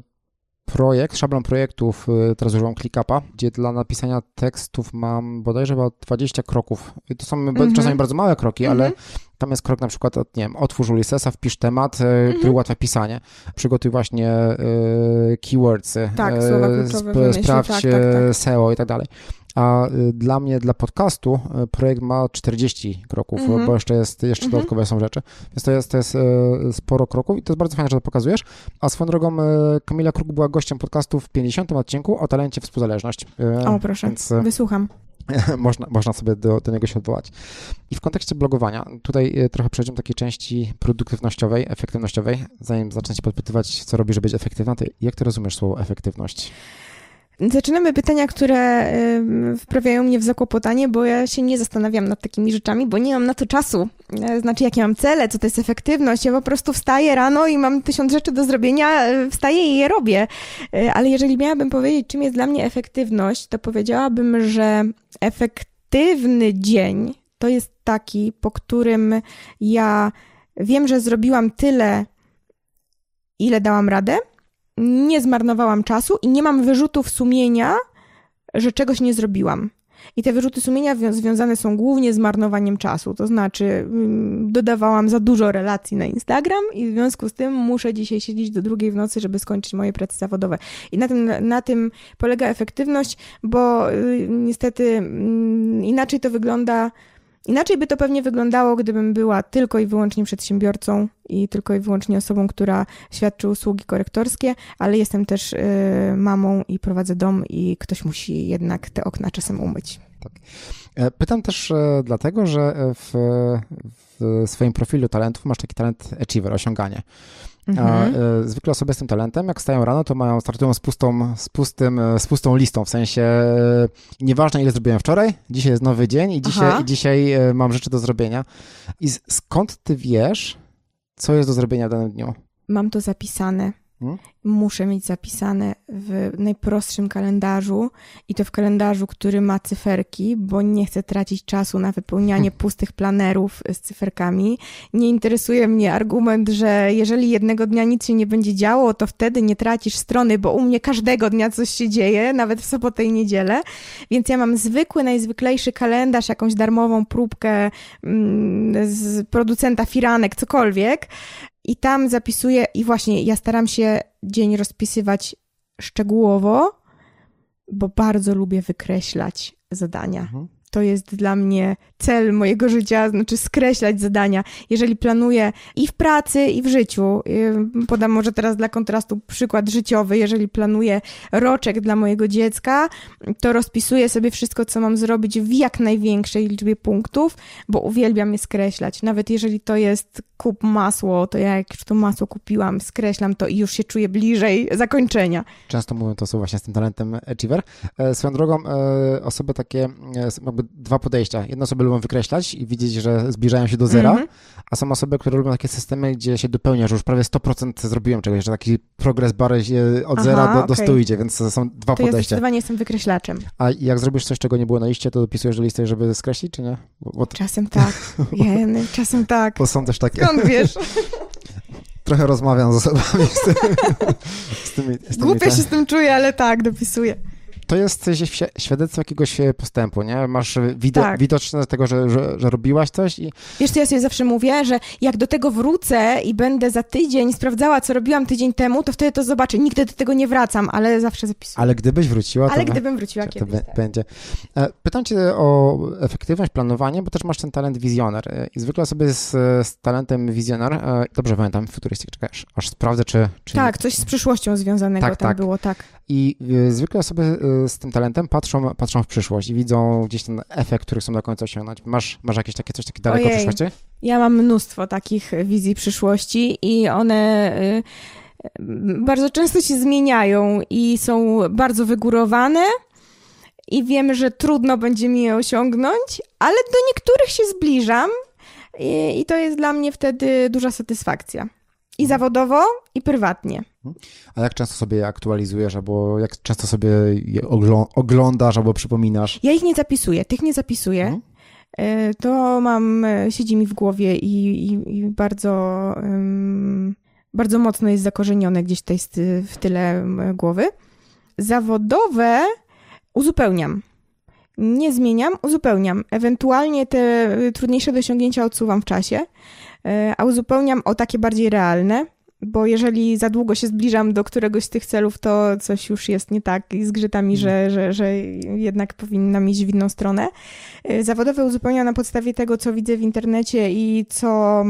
szablon projektów, teraz używam ClickUpa, gdzie dla napisania tekstów mam bodajże chyba 20 kroków. To są czasami bardzo małe kroki, ale tam jest krok na przykład, nie wiem, otwórz Ulyssesa, wpisz temat, który ułatwia pisanie. Przygotuj właśnie keywordsy, słowa kluczowe sprawdź SEO i tak dalej. A dla mnie, dla podcastu projekt ma 40 kroków, bo jeszcze dodatkowe są rzeczy. Więc to jest sporo kroków i to jest bardzo fajne, że to pokazujesz. A swoją drogą Kamila Kruk była gościem podcastu w 50. odcinku o talencie współzależność. O, proszę, więc wysłucham. Można sobie do niego się odwołać. I w kontekście blogowania, tutaj trochę przejdziemy do takiej części produktywnościowej, efektywnościowej. Zanim zacznę się podpytywać, co robisz, żeby być efektywna, to jak ty rozumiesz słowo efektywność? Zaczynamy pytania, które wprawiają mnie w zakłopotanie, bo ja się nie zastanawiam nad takimi rzeczami, bo nie mam na to czasu. Znaczy, jakie mam cele, co to jest efektywność. Ja po prostu wstaję rano i mam 1000 rzeczy do zrobienia, wstaję i je robię. Ale jeżeli miałabym powiedzieć, czym jest dla mnie efektywność, to powiedziałabym, że efektywny dzień to jest taki, po którym ja wiem, że zrobiłam tyle, ile dałam radę, nie zmarnowałam czasu i nie mam wyrzutów sumienia, że czegoś nie zrobiłam. I te wyrzuty sumienia związane są głównie z marnowaniem czasu. To znaczy dodawałam za dużo relacji na Instagram i w związku z tym muszę dzisiaj siedzieć do 2 w nocy, żeby skończyć moje prace zawodowe. I na tym polega efektywność, bo niestety inaczej to wygląda. Inaczej by to pewnie wyglądało, gdybym była tylko i wyłącznie przedsiębiorcą i tylko i wyłącznie osobą, która świadczy usługi korektorskie, ale jestem też mamą i prowadzę dom i ktoś musi jednak te okna czasem umyć. Tak. Pytam też dlatego, że w swoim profilu talentów masz taki talent achiever, osiąganie. A zwykle osoby z tym talentem, jak wstają rano, to startują z pustą listą, w sensie nieważne ile zrobiłem wczoraj, dzisiaj jest nowy dzień i dzisiaj mam rzeczy do zrobienia. I skąd ty wiesz, co jest do zrobienia w danym dniu? Mam to zapisane. Muszę mieć zapisane w najprostszym kalendarzu i to w kalendarzu, który ma cyferki, bo nie chcę tracić czasu na wypełnianie pustych planerów z cyferkami. Nie interesuje mnie argument, że jeżeli jednego dnia nic się nie będzie działo, to wtedy nie tracisz strony, bo u mnie każdego dnia coś się dzieje, nawet w sobotę i niedzielę. Więc ja mam zwykły, najzwyklejszy kalendarz, jakąś darmową próbkę z producenta firanek, cokolwiek. I tam zapisuję i właśnie ja staram się dzień rozpisywać szczegółowo, bo bardzo lubię wykreślać zadania. To jest dla mnie cel mojego życia, znaczy skreślać zadania. Jeżeli planuję i w pracy, i w życiu, podam może teraz dla kontrastu przykład życiowy, jeżeli planuję roczek dla mojego dziecka, to rozpisuję sobie wszystko, co mam zrobić w jak największej liczbie punktów, bo uwielbiam je skreślać. Nawet jeżeli to jest kup masło, to ja jak już to masło kupiłam, skreślam to i już się czuję bliżej zakończenia. Często mówią to właśnie z tym talentem achiever. Swoją drogą osoby takie, jakby jakby dwa podejścia. Jedne osoby lubią wykreślać i widzieć, że zbliżają się do zera, a są osoby, które lubią takie systemy, gdzie się dopełnia, że już prawie 100% zrobiłem czegoś, że taki progres bar od zera do 100 idzie, więc to są dwa podejścia. Ja zdecydowanie jestem wykreślaczem. A jak zrobisz coś, czego nie było na liście, to dopisujesz do listy, żeby skreślić, czy nie? Czasem tak. Czasem tak. Bo są też takie. Skąd wiesz? Trochę rozmawiam z osobami Głupio się z tym czuję, ale tak, dopisuję. To jest świadectwo jakiegoś postępu, nie? Masz widoczne tego, że robiłaś coś i... Wiesz co, ja sobie zawsze mówię, że jak do tego wrócę i będę za tydzień sprawdzała, co robiłam tydzień temu, to wtedy to zobaczę. Nigdy do tego nie wracam, ale zawsze zapisuję. Ale gdybyś wróciła, to... Ale gdybym wróciła to kiedyś, tak. będzie. Pytam cię o efektywność, planowanie, bo też masz ten talent wizjoner. I zwykle sobie z talentem wizjoner, dobrze pamiętam, futurystyk, czekaj, aż sprawdzę, czy tak, coś z przyszłością związanego tam było, tak. I zwykle osoby z tym talentem patrzą w przyszłość i widzą gdzieś ten efekt, który chcą do końca osiągnąć. Masz jakieś coś takie daleko w przyszłości? Ja mam mnóstwo takich wizji przyszłości i one bardzo często się zmieniają i są bardzo wygórowane i wiem, że trudno będzie mi je osiągnąć, ale do niektórych się zbliżam i to jest dla mnie wtedy duża satysfakcja. I zawodowo, i prywatnie. A jak często sobie je aktualizujesz, albo jak często sobie je oglądasz, albo przypominasz? Ja ich nie zapisuję, tych nie zapisuję. To siedzi mi w głowie i bardzo mocno jest zakorzenione gdzieś tutaj w tyle głowy. Zawodowe uzupełniam. Nie zmieniam, uzupełniam. Ewentualnie te trudniejsze do osiągnięcia odsuwam w czasie, a uzupełniam o takie bardziej realne, bo jeżeli za długo się zbliżam do któregoś z tych celów, to coś już jest nie tak i zgrzyta mi, że jednak powinnam iść w inną stronę. Zawodowe uzupełniam na podstawie tego, co widzę w internecie i co...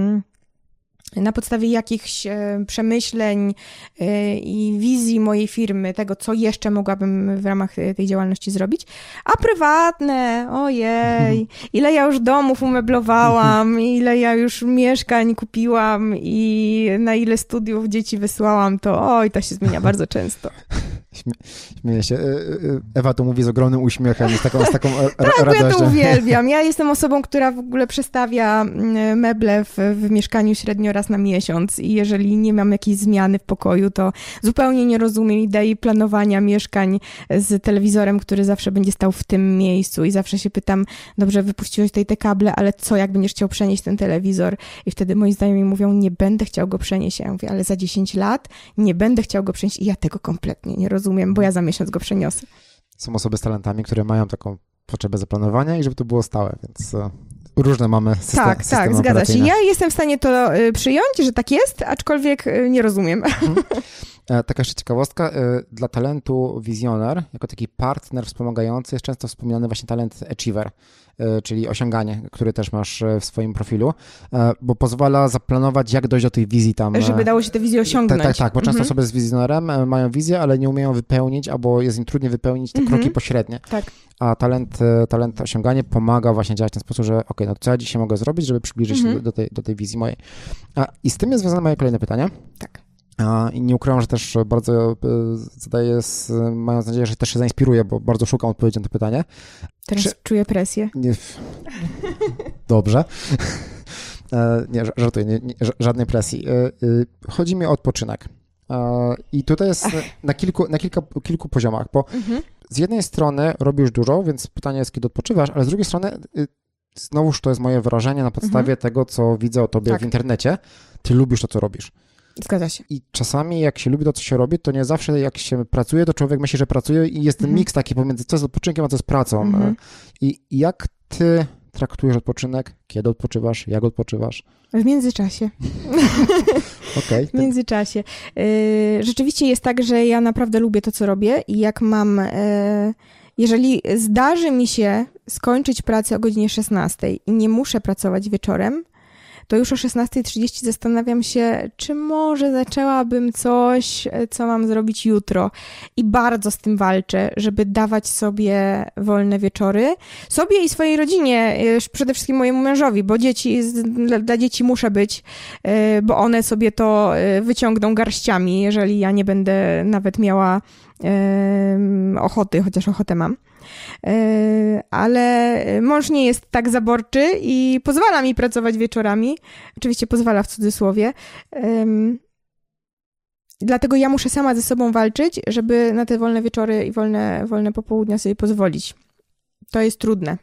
na podstawie jakichś przemyśleń i wizji mojej firmy, tego, co jeszcze mogłabym w ramach tej działalności zrobić. A prywatne, ojej, ile ja już domów umeblowałam, ile ja już mieszkań kupiłam i na ile studiów dzieci wysłałam, to to się zmienia bardzo często. Śmieję się. Ewa to mówi z ogromnym uśmiechem, z taką tak, radością. Ja to uwielbiam. Ja jestem osobą, która w ogóle przestawia meble w mieszkaniu średnio raz na miesiąc i jeżeli nie mam jakiejś zmiany w pokoju, to zupełnie nie rozumiem idei planowania mieszkań z telewizorem, który zawsze będzie stał w tym miejscu i zawsze się pytam, dobrze, wypuściłeś tutaj te kable, ale co, jak będziesz chciał przenieść ten telewizor? I wtedy moi znajomi mówią, nie będę chciał go przenieść. Ja mówię, ale za 10 lat nie będę chciał go przenieść i ja tego kompletnie nie rozumiem, bo ja za miesiąc go przeniosę. Są osoby z talentami, które mają taką potrzebę zaplanowania i żeby to było stałe, więc różne mamy systemy operacyjne. Tak, zgadza się. Ja jestem w stanie to przyjąć, że tak jest, aczkolwiek nie rozumiem. Taka jeszcze ciekawostka, dla talentu wizjoner, jako taki partner wspomagający jest często wspominany właśnie talent achiever, czyli osiąganie, który też masz w swoim profilu, bo pozwala zaplanować, jak dojść do tej wizji tam. Żeby dało się tę wizję osiągnąć. Tak, bo często osoby z wizjonerem mają wizję, ale nie umieją wypełnić, albo jest im trudniej wypełnić te kroki pośrednie. Tak. A talent osiąganie pomaga właśnie działać w ten sposób, że no to co ja dzisiaj mogę zrobić, żeby przybliżyć się do tej wizji mojej. I z tym jest związane moje kolejne pytanie. Tak. I nie ukrywam, że też bardzo zadaję, mając nadzieję, że też się zainspiruję, bo bardzo szukam odpowiedzi na to pytanie. Teraz czuję presję. Nie, dobrze. Nie, żartuję, żadnej presji. Chodzi mi o odpoczynek. I tutaj jest na kilku poziomach, bo z jednej strony robisz dużo, więc pytanie jest, kiedy odpoczywasz, ale z drugiej strony znowuż to jest moje wrażenie na podstawie tego, co widzę o tobie w internecie. Ty lubisz to, co robisz. Zgadza się. I czasami jak się lubi to, co się robi, to nie zawsze jak się pracuje, to człowiek myśli, że pracuje i jest ten miks taki pomiędzy co jest odpoczynkiem, a co jest pracą. I jak ty traktujesz odpoczynek? Kiedy odpoczywasz? Jak odpoczywasz? W międzyczasie. Okay, w międzyczasie. Rzeczywiście jest tak, że ja naprawdę lubię to, co robię i jak mam... Jeżeli zdarzy mi się skończyć pracę o godzinie 16 i nie muszę pracować wieczorem, to już o 16:30 zastanawiam się, czy może zaczęłabym coś, co mam zrobić jutro. I bardzo z tym walczę, żeby dawać sobie wolne wieczory. Sobie i swojej rodzinie, przede wszystkim mojemu mężowi, bo dla dzieci muszę być, bo one sobie to wyciągną garściami, jeżeli ja nie będę nawet miała ochoty, chociaż ochotę mam. Ale mąż nie jest tak zaborczy i pozwala mi pracować wieczorami. Oczywiście pozwala w cudzysłowie. Dlatego ja muszę sama ze sobą walczyć, żeby na te wolne wieczory i wolne popołudnia sobie pozwolić. To jest trudne.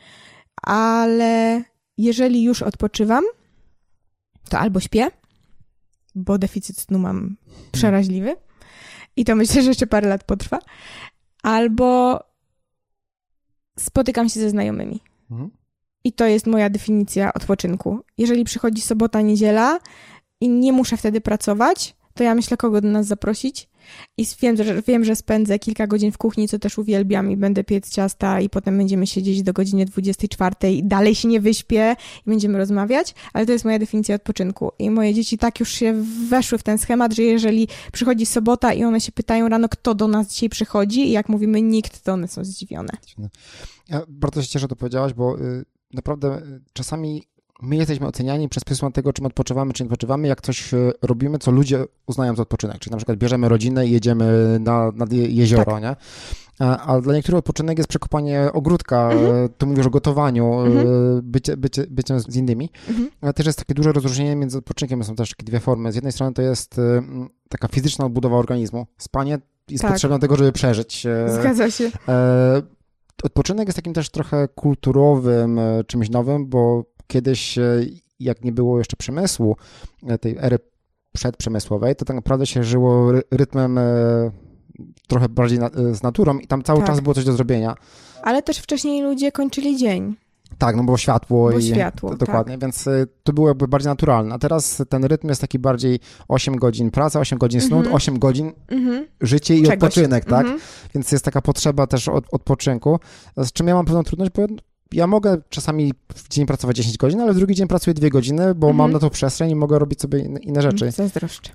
Ale jeżeli już odpoczywam, to albo śpię, bo deficyt snu mam przeraźliwy i to myślę, że jeszcze parę lat potrwa, albo spotykam się ze znajomymi. I to jest moja definicja odpoczynku. Jeżeli przychodzi sobota, niedziela i nie muszę wtedy pracować, to ja myślę, kogo do nas zaprosić. I wiem, że spędzę kilka godzin w kuchni, co też uwielbiam i będę piec ciasta i potem będziemy siedzieć do godziny 24 i dalej się nie wyśpię i będziemy rozmawiać, ale to jest moja definicja odpoczynku. I moje dzieci tak już się weszły w ten schemat, że jeżeli przychodzi sobota i one się pytają rano, kto do nas dzisiaj przychodzi i jak mówimy nikt, to one są zdziwione. Ja bardzo się cieszę, że to powiedziałaś, bo naprawdę czasami my jesteśmy oceniani przez pryzmat tego, czym odpoczywamy, czy nie odpoczywamy, jak coś robimy, co ludzie uznają za odpoczynek. Czyli na przykład bierzemy rodzinę i jedziemy nad jezioro, tak. Nie? A dla niektórych odpoczynek jest przekopanie ogródka, tu mówisz o gotowaniu, byciem z innymi. Ale też jest takie duże rozróżnienie między odpoczynkiem, są też takie dwie formy. Z jednej strony to jest taka fizyczna odbudowa organizmu. Spanie jest potrzebne do tego, żeby przeżyć. Zgadza się. Odpoczynek jest takim też trochę kulturowym czymś nowym, bo kiedyś, jak nie było jeszcze przemysłu, tej ery przedprzemysłowej, to tak naprawdę się żyło rytmem trochę bardziej z naturą i tam cały czas było coś do zrobienia. Ale też wcześniej ludzie kończyli dzień. Tak, no było światło. Dokładnie, tak. Więc to było jakby bardziej naturalne. A teraz ten rytm jest taki bardziej 8 godzin praca, 8 godzin snu, 8 godzin życie i odpoczynek, tak? Więc jest taka potrzeba też odpoczynku, z czym ja mam pewną trudność, bo ja mogę czasami w dzień pracować 10 godzin, ale w drugi dzień pracuję 2 godziny, bo mam na to przestrzeń i mogę robić sobie inne rzeczy. Zazdroszczę.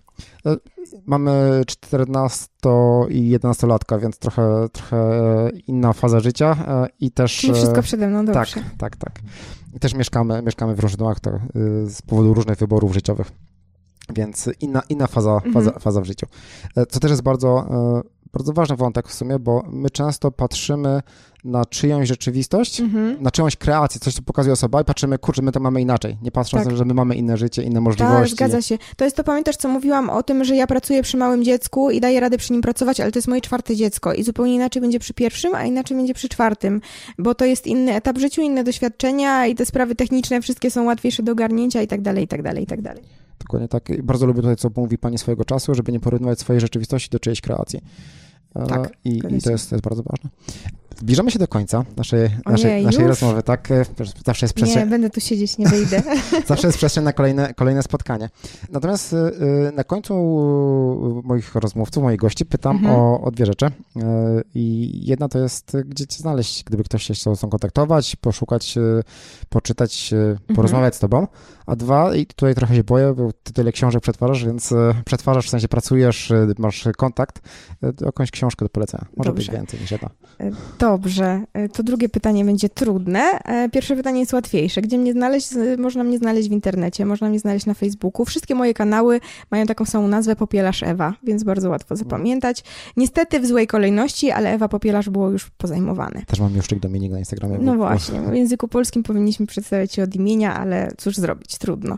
Mamy 14 i 11-latka, więc trochę inna faza życia i też... Czyli wszystko przede mną dobrze. Tak. I też mieszkamy w różnych domach z powodu różnych wyborów życiowych, więc inna faza w życiu. Co też jest bardzo ważny wątek w sumie, bo my często patrzymy na czyjąś rzeczywistość, na czyjąś kreację, coś, co pokazuje osoba i patrzymy, kurczę, my to mamy inaczej. Nie patrząc na to, że my mamy inne życie, inne możliwości. Tak, zgadza się. To jest to, pamiętasz, co mówiłam o tym, że ja pracuję przy małym dziecku i daję radę przy nim pracować, ale to jest moje 4. dziecko i zupełnie inaczej będzie przy 1, a inaczej będzie przy 4, bo to jest inny etap w życiu, inne doświadczenia i te sprawy techniczne wszystkie są łatwiejsze do ogarnięcia i tak dalej. Dokładnie tak. Bardzo lubię tutaj, co mówi pani swojego czasu, żeby nie porównywać swojej rzeczywistości do czyjejś kreacji. Tak, I to jest bardzo ważne. Zbliżamy się do końca naszej rozmowy, tak? Zawsze jest przestrzeń. Nie, będę tu siedzieć, nie wyjdę. Zawsze jest przestrzeń na kolejne spotkanie. Natomiast na końcu moich rozmówców, moich gości pytam o 2 rzeczy. I jedna to jest, gdzie cię znaleźć, gdyby ktoś się chciał kontaktować, poszukać, poczytać, porozmawiać z tobą. A 2, i tutaj trochę się boję, bo ty tyle książek przetwarzasz, więc przetwarzasz, w sensie pracujesz, masz kontakt, jakąś książkę do polecenia. Może być więcej niż jedna. Dobrze, to drugie pytanie będzie trudne. Pierwsze pytanie jest łatwiejsze. Gdzie mnie znaleźć? Można mnie znaleźć w internecie, można mnie znaleźć na Facebooku. Wszystkie moje kanały mają taką samą nazwę, Popielarz Ewa, więc bardzo łatwo zapamiętać. Niestety w złej kolejności, ale Ewa Popielarz było już pozajmowane. Też mam Juszczyk Dominik na Instagramie. No właśnie, w języku polskim powinniśmy przedstawiać się od imienia, ale cóż zrobić, trudno.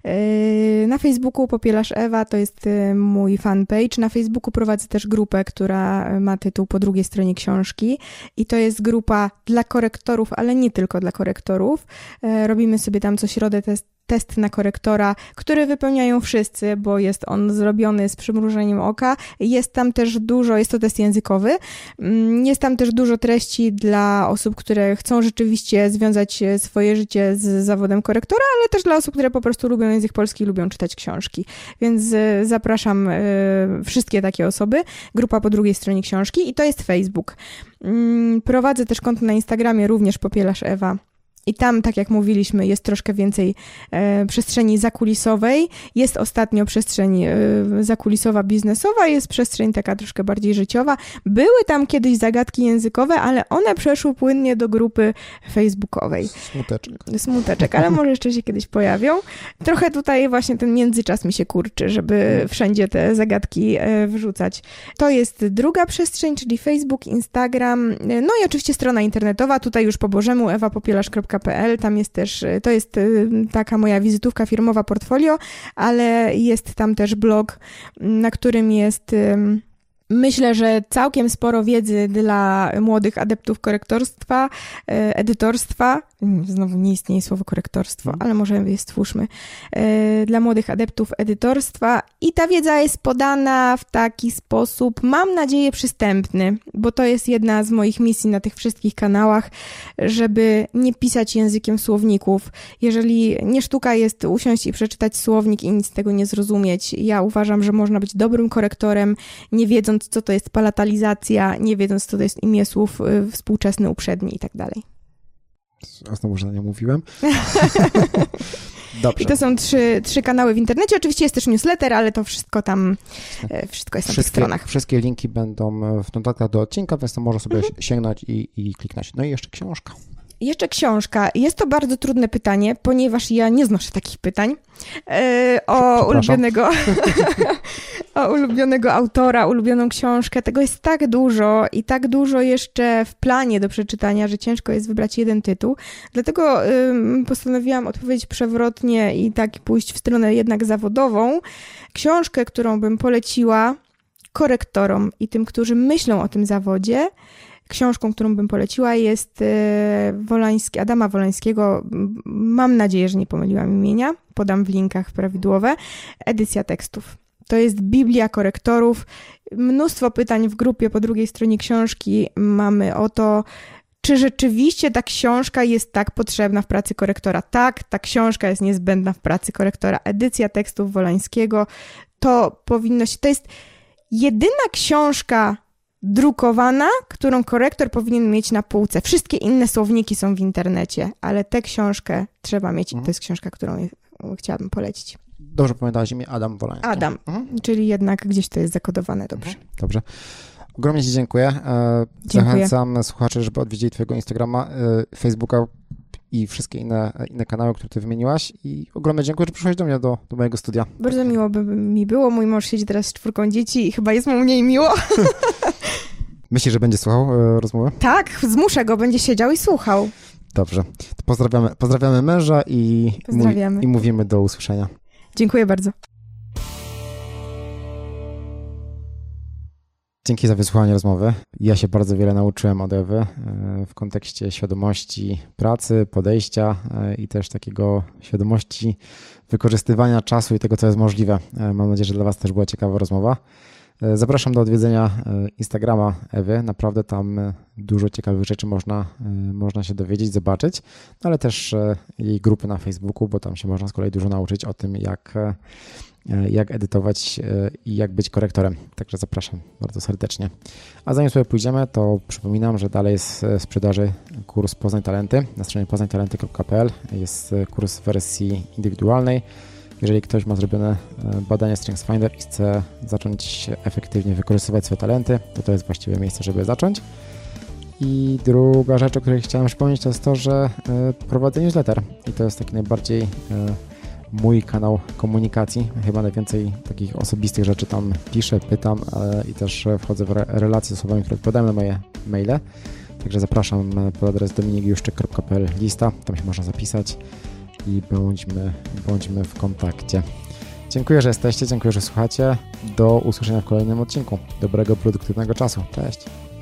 Na Facebooku Popielarz Ewa to jest mój fanpage. Na Facebooku prowadzę też grupę, która ma tytuł Po drugiej stronie książki i to jest grupa dla korektorów, ale nie tylko dla korektorów. Robimy sobie tam co środę test na korektora, który wypełniają wszyscy, bo jest on zrobiony z przymrużeniem oka. Jest tam też jest to test językowy, jest tam też dużo treści dla osób, które chcą rzeczywiście związać swoje życie z zawodem korektora, ale też dla osób, które po prostu lubią język polski i lubią czytać książki. Więc zapraszam wszystkie takie osoby. Grupa Po drugiej stronie książki i to jest Facebook. Prowadzę też konto na Instagramie, również Popielarz Ewa. I tam, tak jak mówiliśmy, jest troszkę więcej przestrzeni zakulisowej. Jest ostatnio przestrzeń zakulisowa, biznesowa, jest przestrzeń taka troszkę bardziej życiowa. Były tam kiedyś zagadki językowe, ale one przeszły płynnie do grupy facebookowej. Smuteczek, ale może jeszcze się kiedyś pojawią. Trochę tutaj właśnie ten międzyczas mi się kurczy, żeby wszędzie te zagadki wrzucać. To jest druga przestrzeń, czyli Facebook, Instagram, no i oczywiście strona internetowa. Tutaj już po bożemu ewapopielarz.pl, tam jest też, to jest taka moja wizytówka firmowa, portfolio, ale jest tam też blog, na którym jest... Myślę, że całkiem sporo wiedzy dla młodych adeptów korektorstwa, edytorstwa. Znowu nie istnieje słowo korektorstwo, ale może je stwórzmy. Dla młodych adeptów edytorstwa i ta wiedza jest podana w taki sposób, mam nadzieję, przystępny, bo to jest jedna z moich misji na tych wszystkich kanałach, żeby nie pisać językiem słowników. Jeżeli nie sztuka jest usiąść i przeczytać słownik i nic z tego nie zrozumieć, ja uważam, że można być dobrym korektorem, nie wiedząc, co to jest palatalizacja, nie wiedząc, co to jest imię słów współczesny, uprzedni i tak dalej. A znowu, że nie mówiłem. Dobrze. I to są trzy kanały w internecie. Oczywiście jest też newsletter, ale to wszystko tam, wszystko jest na tych stronach. Wszystkie linki będą w notatkach do odcinka, więc to można sobie sięgnąć i kliknąć. No i jeszcze książka. Jeszcze książka. Jest to bardzo trudne pytanie, ponieważ ja nie znoszę takich pytań o ulubionego autora, ulubioną książkę. Tego jest tak dużo i tak dużo jeszcze w planie do przeczytania, że ciężko jest wybrać jeden tytuł. Dlatego postanowiłam odpowiedzieć przewrotnie i tak pójść w stronę jednak zawodową. Książkę, którą bym poleciła korektorom i tym, którzy myślą o tym zawodzie, książką, którą bym poleciła, jest Adama Wolańskiego. Mam nadzieję, że nie pomyliłam imienia. Podam w linkach prawidłowe. Edycja tekstów. To jest Biblia korektorów. Mnóstwo pytań w grupie po drugiej stronie książki mamy o to, czy rzeczywiście ta książka jest tak potrzebna w pracy korektora. Tak, ta książka jest niezbędna w pracy korektora. Edycja tekstów Wolańskiego to jest jedyna książka drukowana, którą korektor powinien mieć na półce. Wszystkie inne słowniki są w internecie, ale tę książkę trzeba mieć i to jest książka, którą chciałabym polecić. Dobrze pamiętałaś imię? Adam Wolański. Adam, czyli jednak gdzieś to jest zakodowane dobrze. Dobrze. Ogromnie Ci dziękuję. Zachęcam słuchaczy, żeby odwiedzili Twojego Instagrama, Facebooka i wszystkie inne kanały, które Ty wymieniłaś. I ogromnie dziękuję, że przyszłaś do mnie, do mojego studia. Bardzo miło by mi było. Mój mąż siedzi teraz z 4 dzieci i chyba jest mu mniej miło. Myślisz, że będzie słuchał rozmowy? Tak, zmuszę go, będzie siedział i słuchał. Dobrze. To pozdrawiamy męża i mówimy do usłyszenia. Dziękuję bardzo. Dzięki za wysłuchanie rozmowy. Ja się bardzo wiele nauczyłem od Ewy w kontekście świadomości pracy, podejścia i też takiego świadomości wykorzystywania czasu i tego, co jest możliwe. Mam nadzieję, że dla Was też była ciekawa rozmowa. Zapraszam do odwiedzenia Instagrama Ewy. Naprawdę tam dużo ciekawych rzeczy można się dowiedzieć, zobaczyć, no ale też jej grupy na Facebooku, bo tam się można z kolei dużo nauczyć o tym, jak edytować i jak być korektorem. Także zapraszam bardzo serdecznie. A zanim sobie pójdziemy, to przypominam, że dalej jest w sprzedaży kurs Poznań Talenty. Na stronie poznańtalenty.pl jest kurs w wersji indywidualnej. Jeżeli ktoś ma zrobione badanie StrengthsFinder i chce zacząć efektywnie wykorzystywać swoje talenty, to jest właściwe miejsce, żeby zacząć. I druga rzecz, o której chciałem przypomnieć, to jest to, że prowadzę newsletter i to jest taki najbardziej mój kanał komunikacji. Chyba najwięcej takich osobistych rzeczy tam piszę, pytam i też wchodzę w relacje z osobami, które odpowiadają na moje maile. Także zapraszam pod adres dominikjuszczyk.pl lista, tam się można zapisać i bądźmy w kontakcie. Dziękuję, że jesteście, dziękuję, że słuchacie. Do usłyszenia w kolejnym odcinku. Dobrego, produktywnego czasu. Cześć!